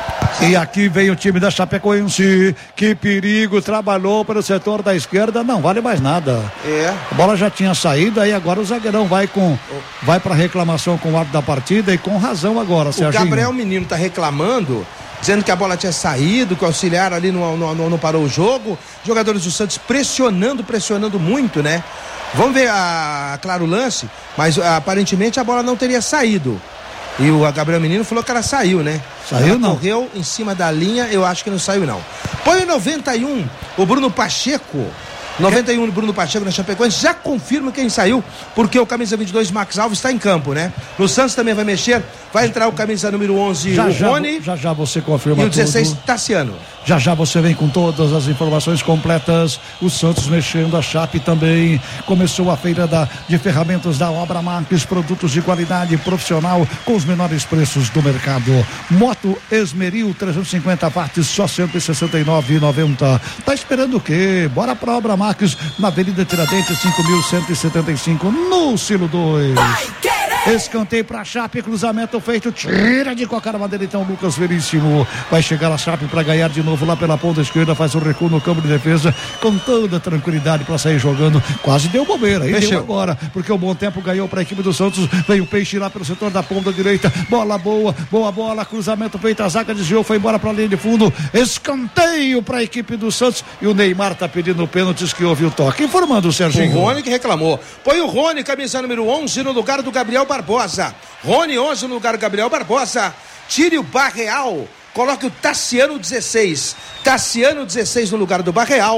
E aqui vem o time da Chapecoense, que perigo, trabalhou pelo setor da esquerda, não vale mais nada. É. A bola já tinha saído, aí agora o zagueirão vai com, vai pra reclamação com o árbitro da partida e com razão agora, Serginho. O Gabriel Menino tá reclamando, dizendo que a bola tinha saído, que o auxiliar ali não, não, não, não parou o jogo. Jogadores do Santos pressionando, pressionando muito, né? Vamos ver a, claro, o lance, mas aparentemente a bola não teria saído. E o Gabriel Menino falou que ela saiu, né? Saiu ela não? Correu em cima da linha, eu acho que não saiu não. Põe o noventa e um, o Bruno Pacheco. noventa e um, Bruno Pacheco na Chapecoense, já confirma quem saiu, porque o camisa vinte e dois, Max Alves, está em campo, né? No Santos também vai mexer, vai entrar o camisa número onze, já, o já, Rony. Já já você confirma e o dezesseis, tudo. Tassiano. Já já você vem com todas as informações completas. O Santos mexendo, a Chape também. Começou a feira da, de ferramentas da Obra Max, produtos de qualidade profissional com os menores preços do mercado. Moto Esmeril trezentos e cinquenta watts, só cento e sessenta e nove reais e noventa centavos. Tá esperando o quê? Bora pra Obra Max, na Avenida Tiradentes, cinco mil cento e setenta e cinco, no Silo dois. Escanteio pra Chape, cruzamento feito, tira de qualquer maneira então Lucas Veríssimo, vai chegar a Chape para ganhar de novo lá pela ponta esquerda, faz o recuo no campo de defesa com toda tranquilidade para sair jogando, quase deu bobeira, aí Mexeu. deu agora, porque o Bom Tempo ganhou para a equipe do Santos, veio o Peixe lá pelo setor da ponta direita, bola boa, boa bola, cruzamento feito, a zaga desviou, foi embora para a linha de fundo, escanteio para a equipe do Santos e o Neymar tá pedindo pênaltis que houve o toque, informando o Serginho. O Rony que reclamou, põe o Rony, camisa número onze no lugar do Gabriel Barbosa. Rony onze no lugar do Gabriel Barbosa. Tire o Barreal. Coloque o Tassiano dezesseis. Tassiano dezesseis no lugar do Barreal.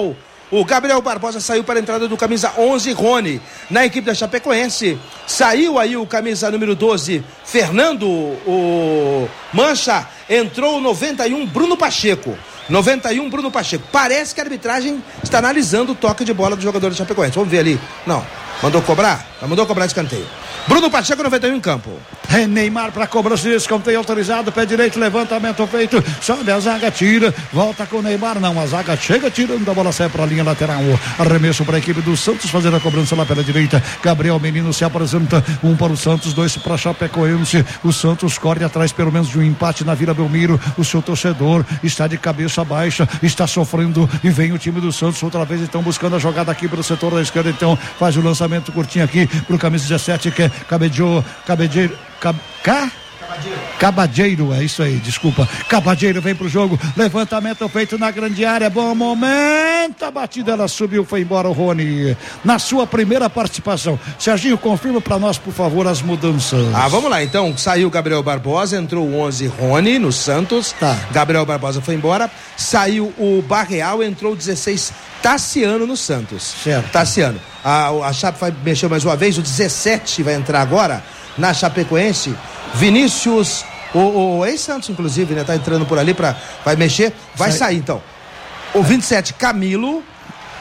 O Gabriel Barbosa saiu para a entrada do camisa onze, Rony. Na equipe da Chapecoense, saiu aí o camisa número doze, Fernando, o Mancha. Entrou o noventa e um, Bruno Pacheco. noventa e um, Bruno Pacheco. Parece que a arbitragem está analisando o toque de bola do jogador da Chapecoense. Vamos ver ali. Não. Mandou cobrar? Mandou cobrar escanteio. Bruno Pacheco, noventa e um em campo. É Neymar para cobrança de escanteio autorizado, pé direito, levantamento feito, sobe a zaga, tira, volta com o Neymar, não, a zaga chega tirando, a bola sai para a linha lateral, arremesso para a equipe do Santos, fazendo a cobrança lá pela direita. Gabriel Menino se apresenta, um para o Santos, dois para a Chapecoense. O Santos corre atrás pelo menos de um empate na Vila Belmiro. O seu torcedor está de cabeça baixa, está sofrendo, e vem o time do Santos outra vez, então buscando a jogada aqui pelo setor da esquerda, então faz o lançamento curtinho aqui pro camisa dezessete, que é Cabedio, Cabedio, Cab, Cá? Cabadeiro, é isso aí, desculpa. Cabadeiro vem pro jogo, levantamento feito na grande área, bom momento, a batida ela subiu, foi embora o Rony. Na sua primeira participação, Serginho, confirma pra nós, por favor, as mudanças. Ah, vamos lá, então, saiu Gabriel Barbosa, entrou o onze, Rony, no Santos. Tá. Gabriel Barbosa foi embora, saiu o Barreal, entrou o dezesseis, Tassiano no Santos. Certo. Tassiano. A, a Chape vai mexer mais uma vez, o dezessete vai entrar agora na Chapecoense. Vinícius, o, o ex-Santos, inclusive, né? Tá entrando por ali, pra, vai mexer, vai Sai. sair então. O vinte e sete, Camilo.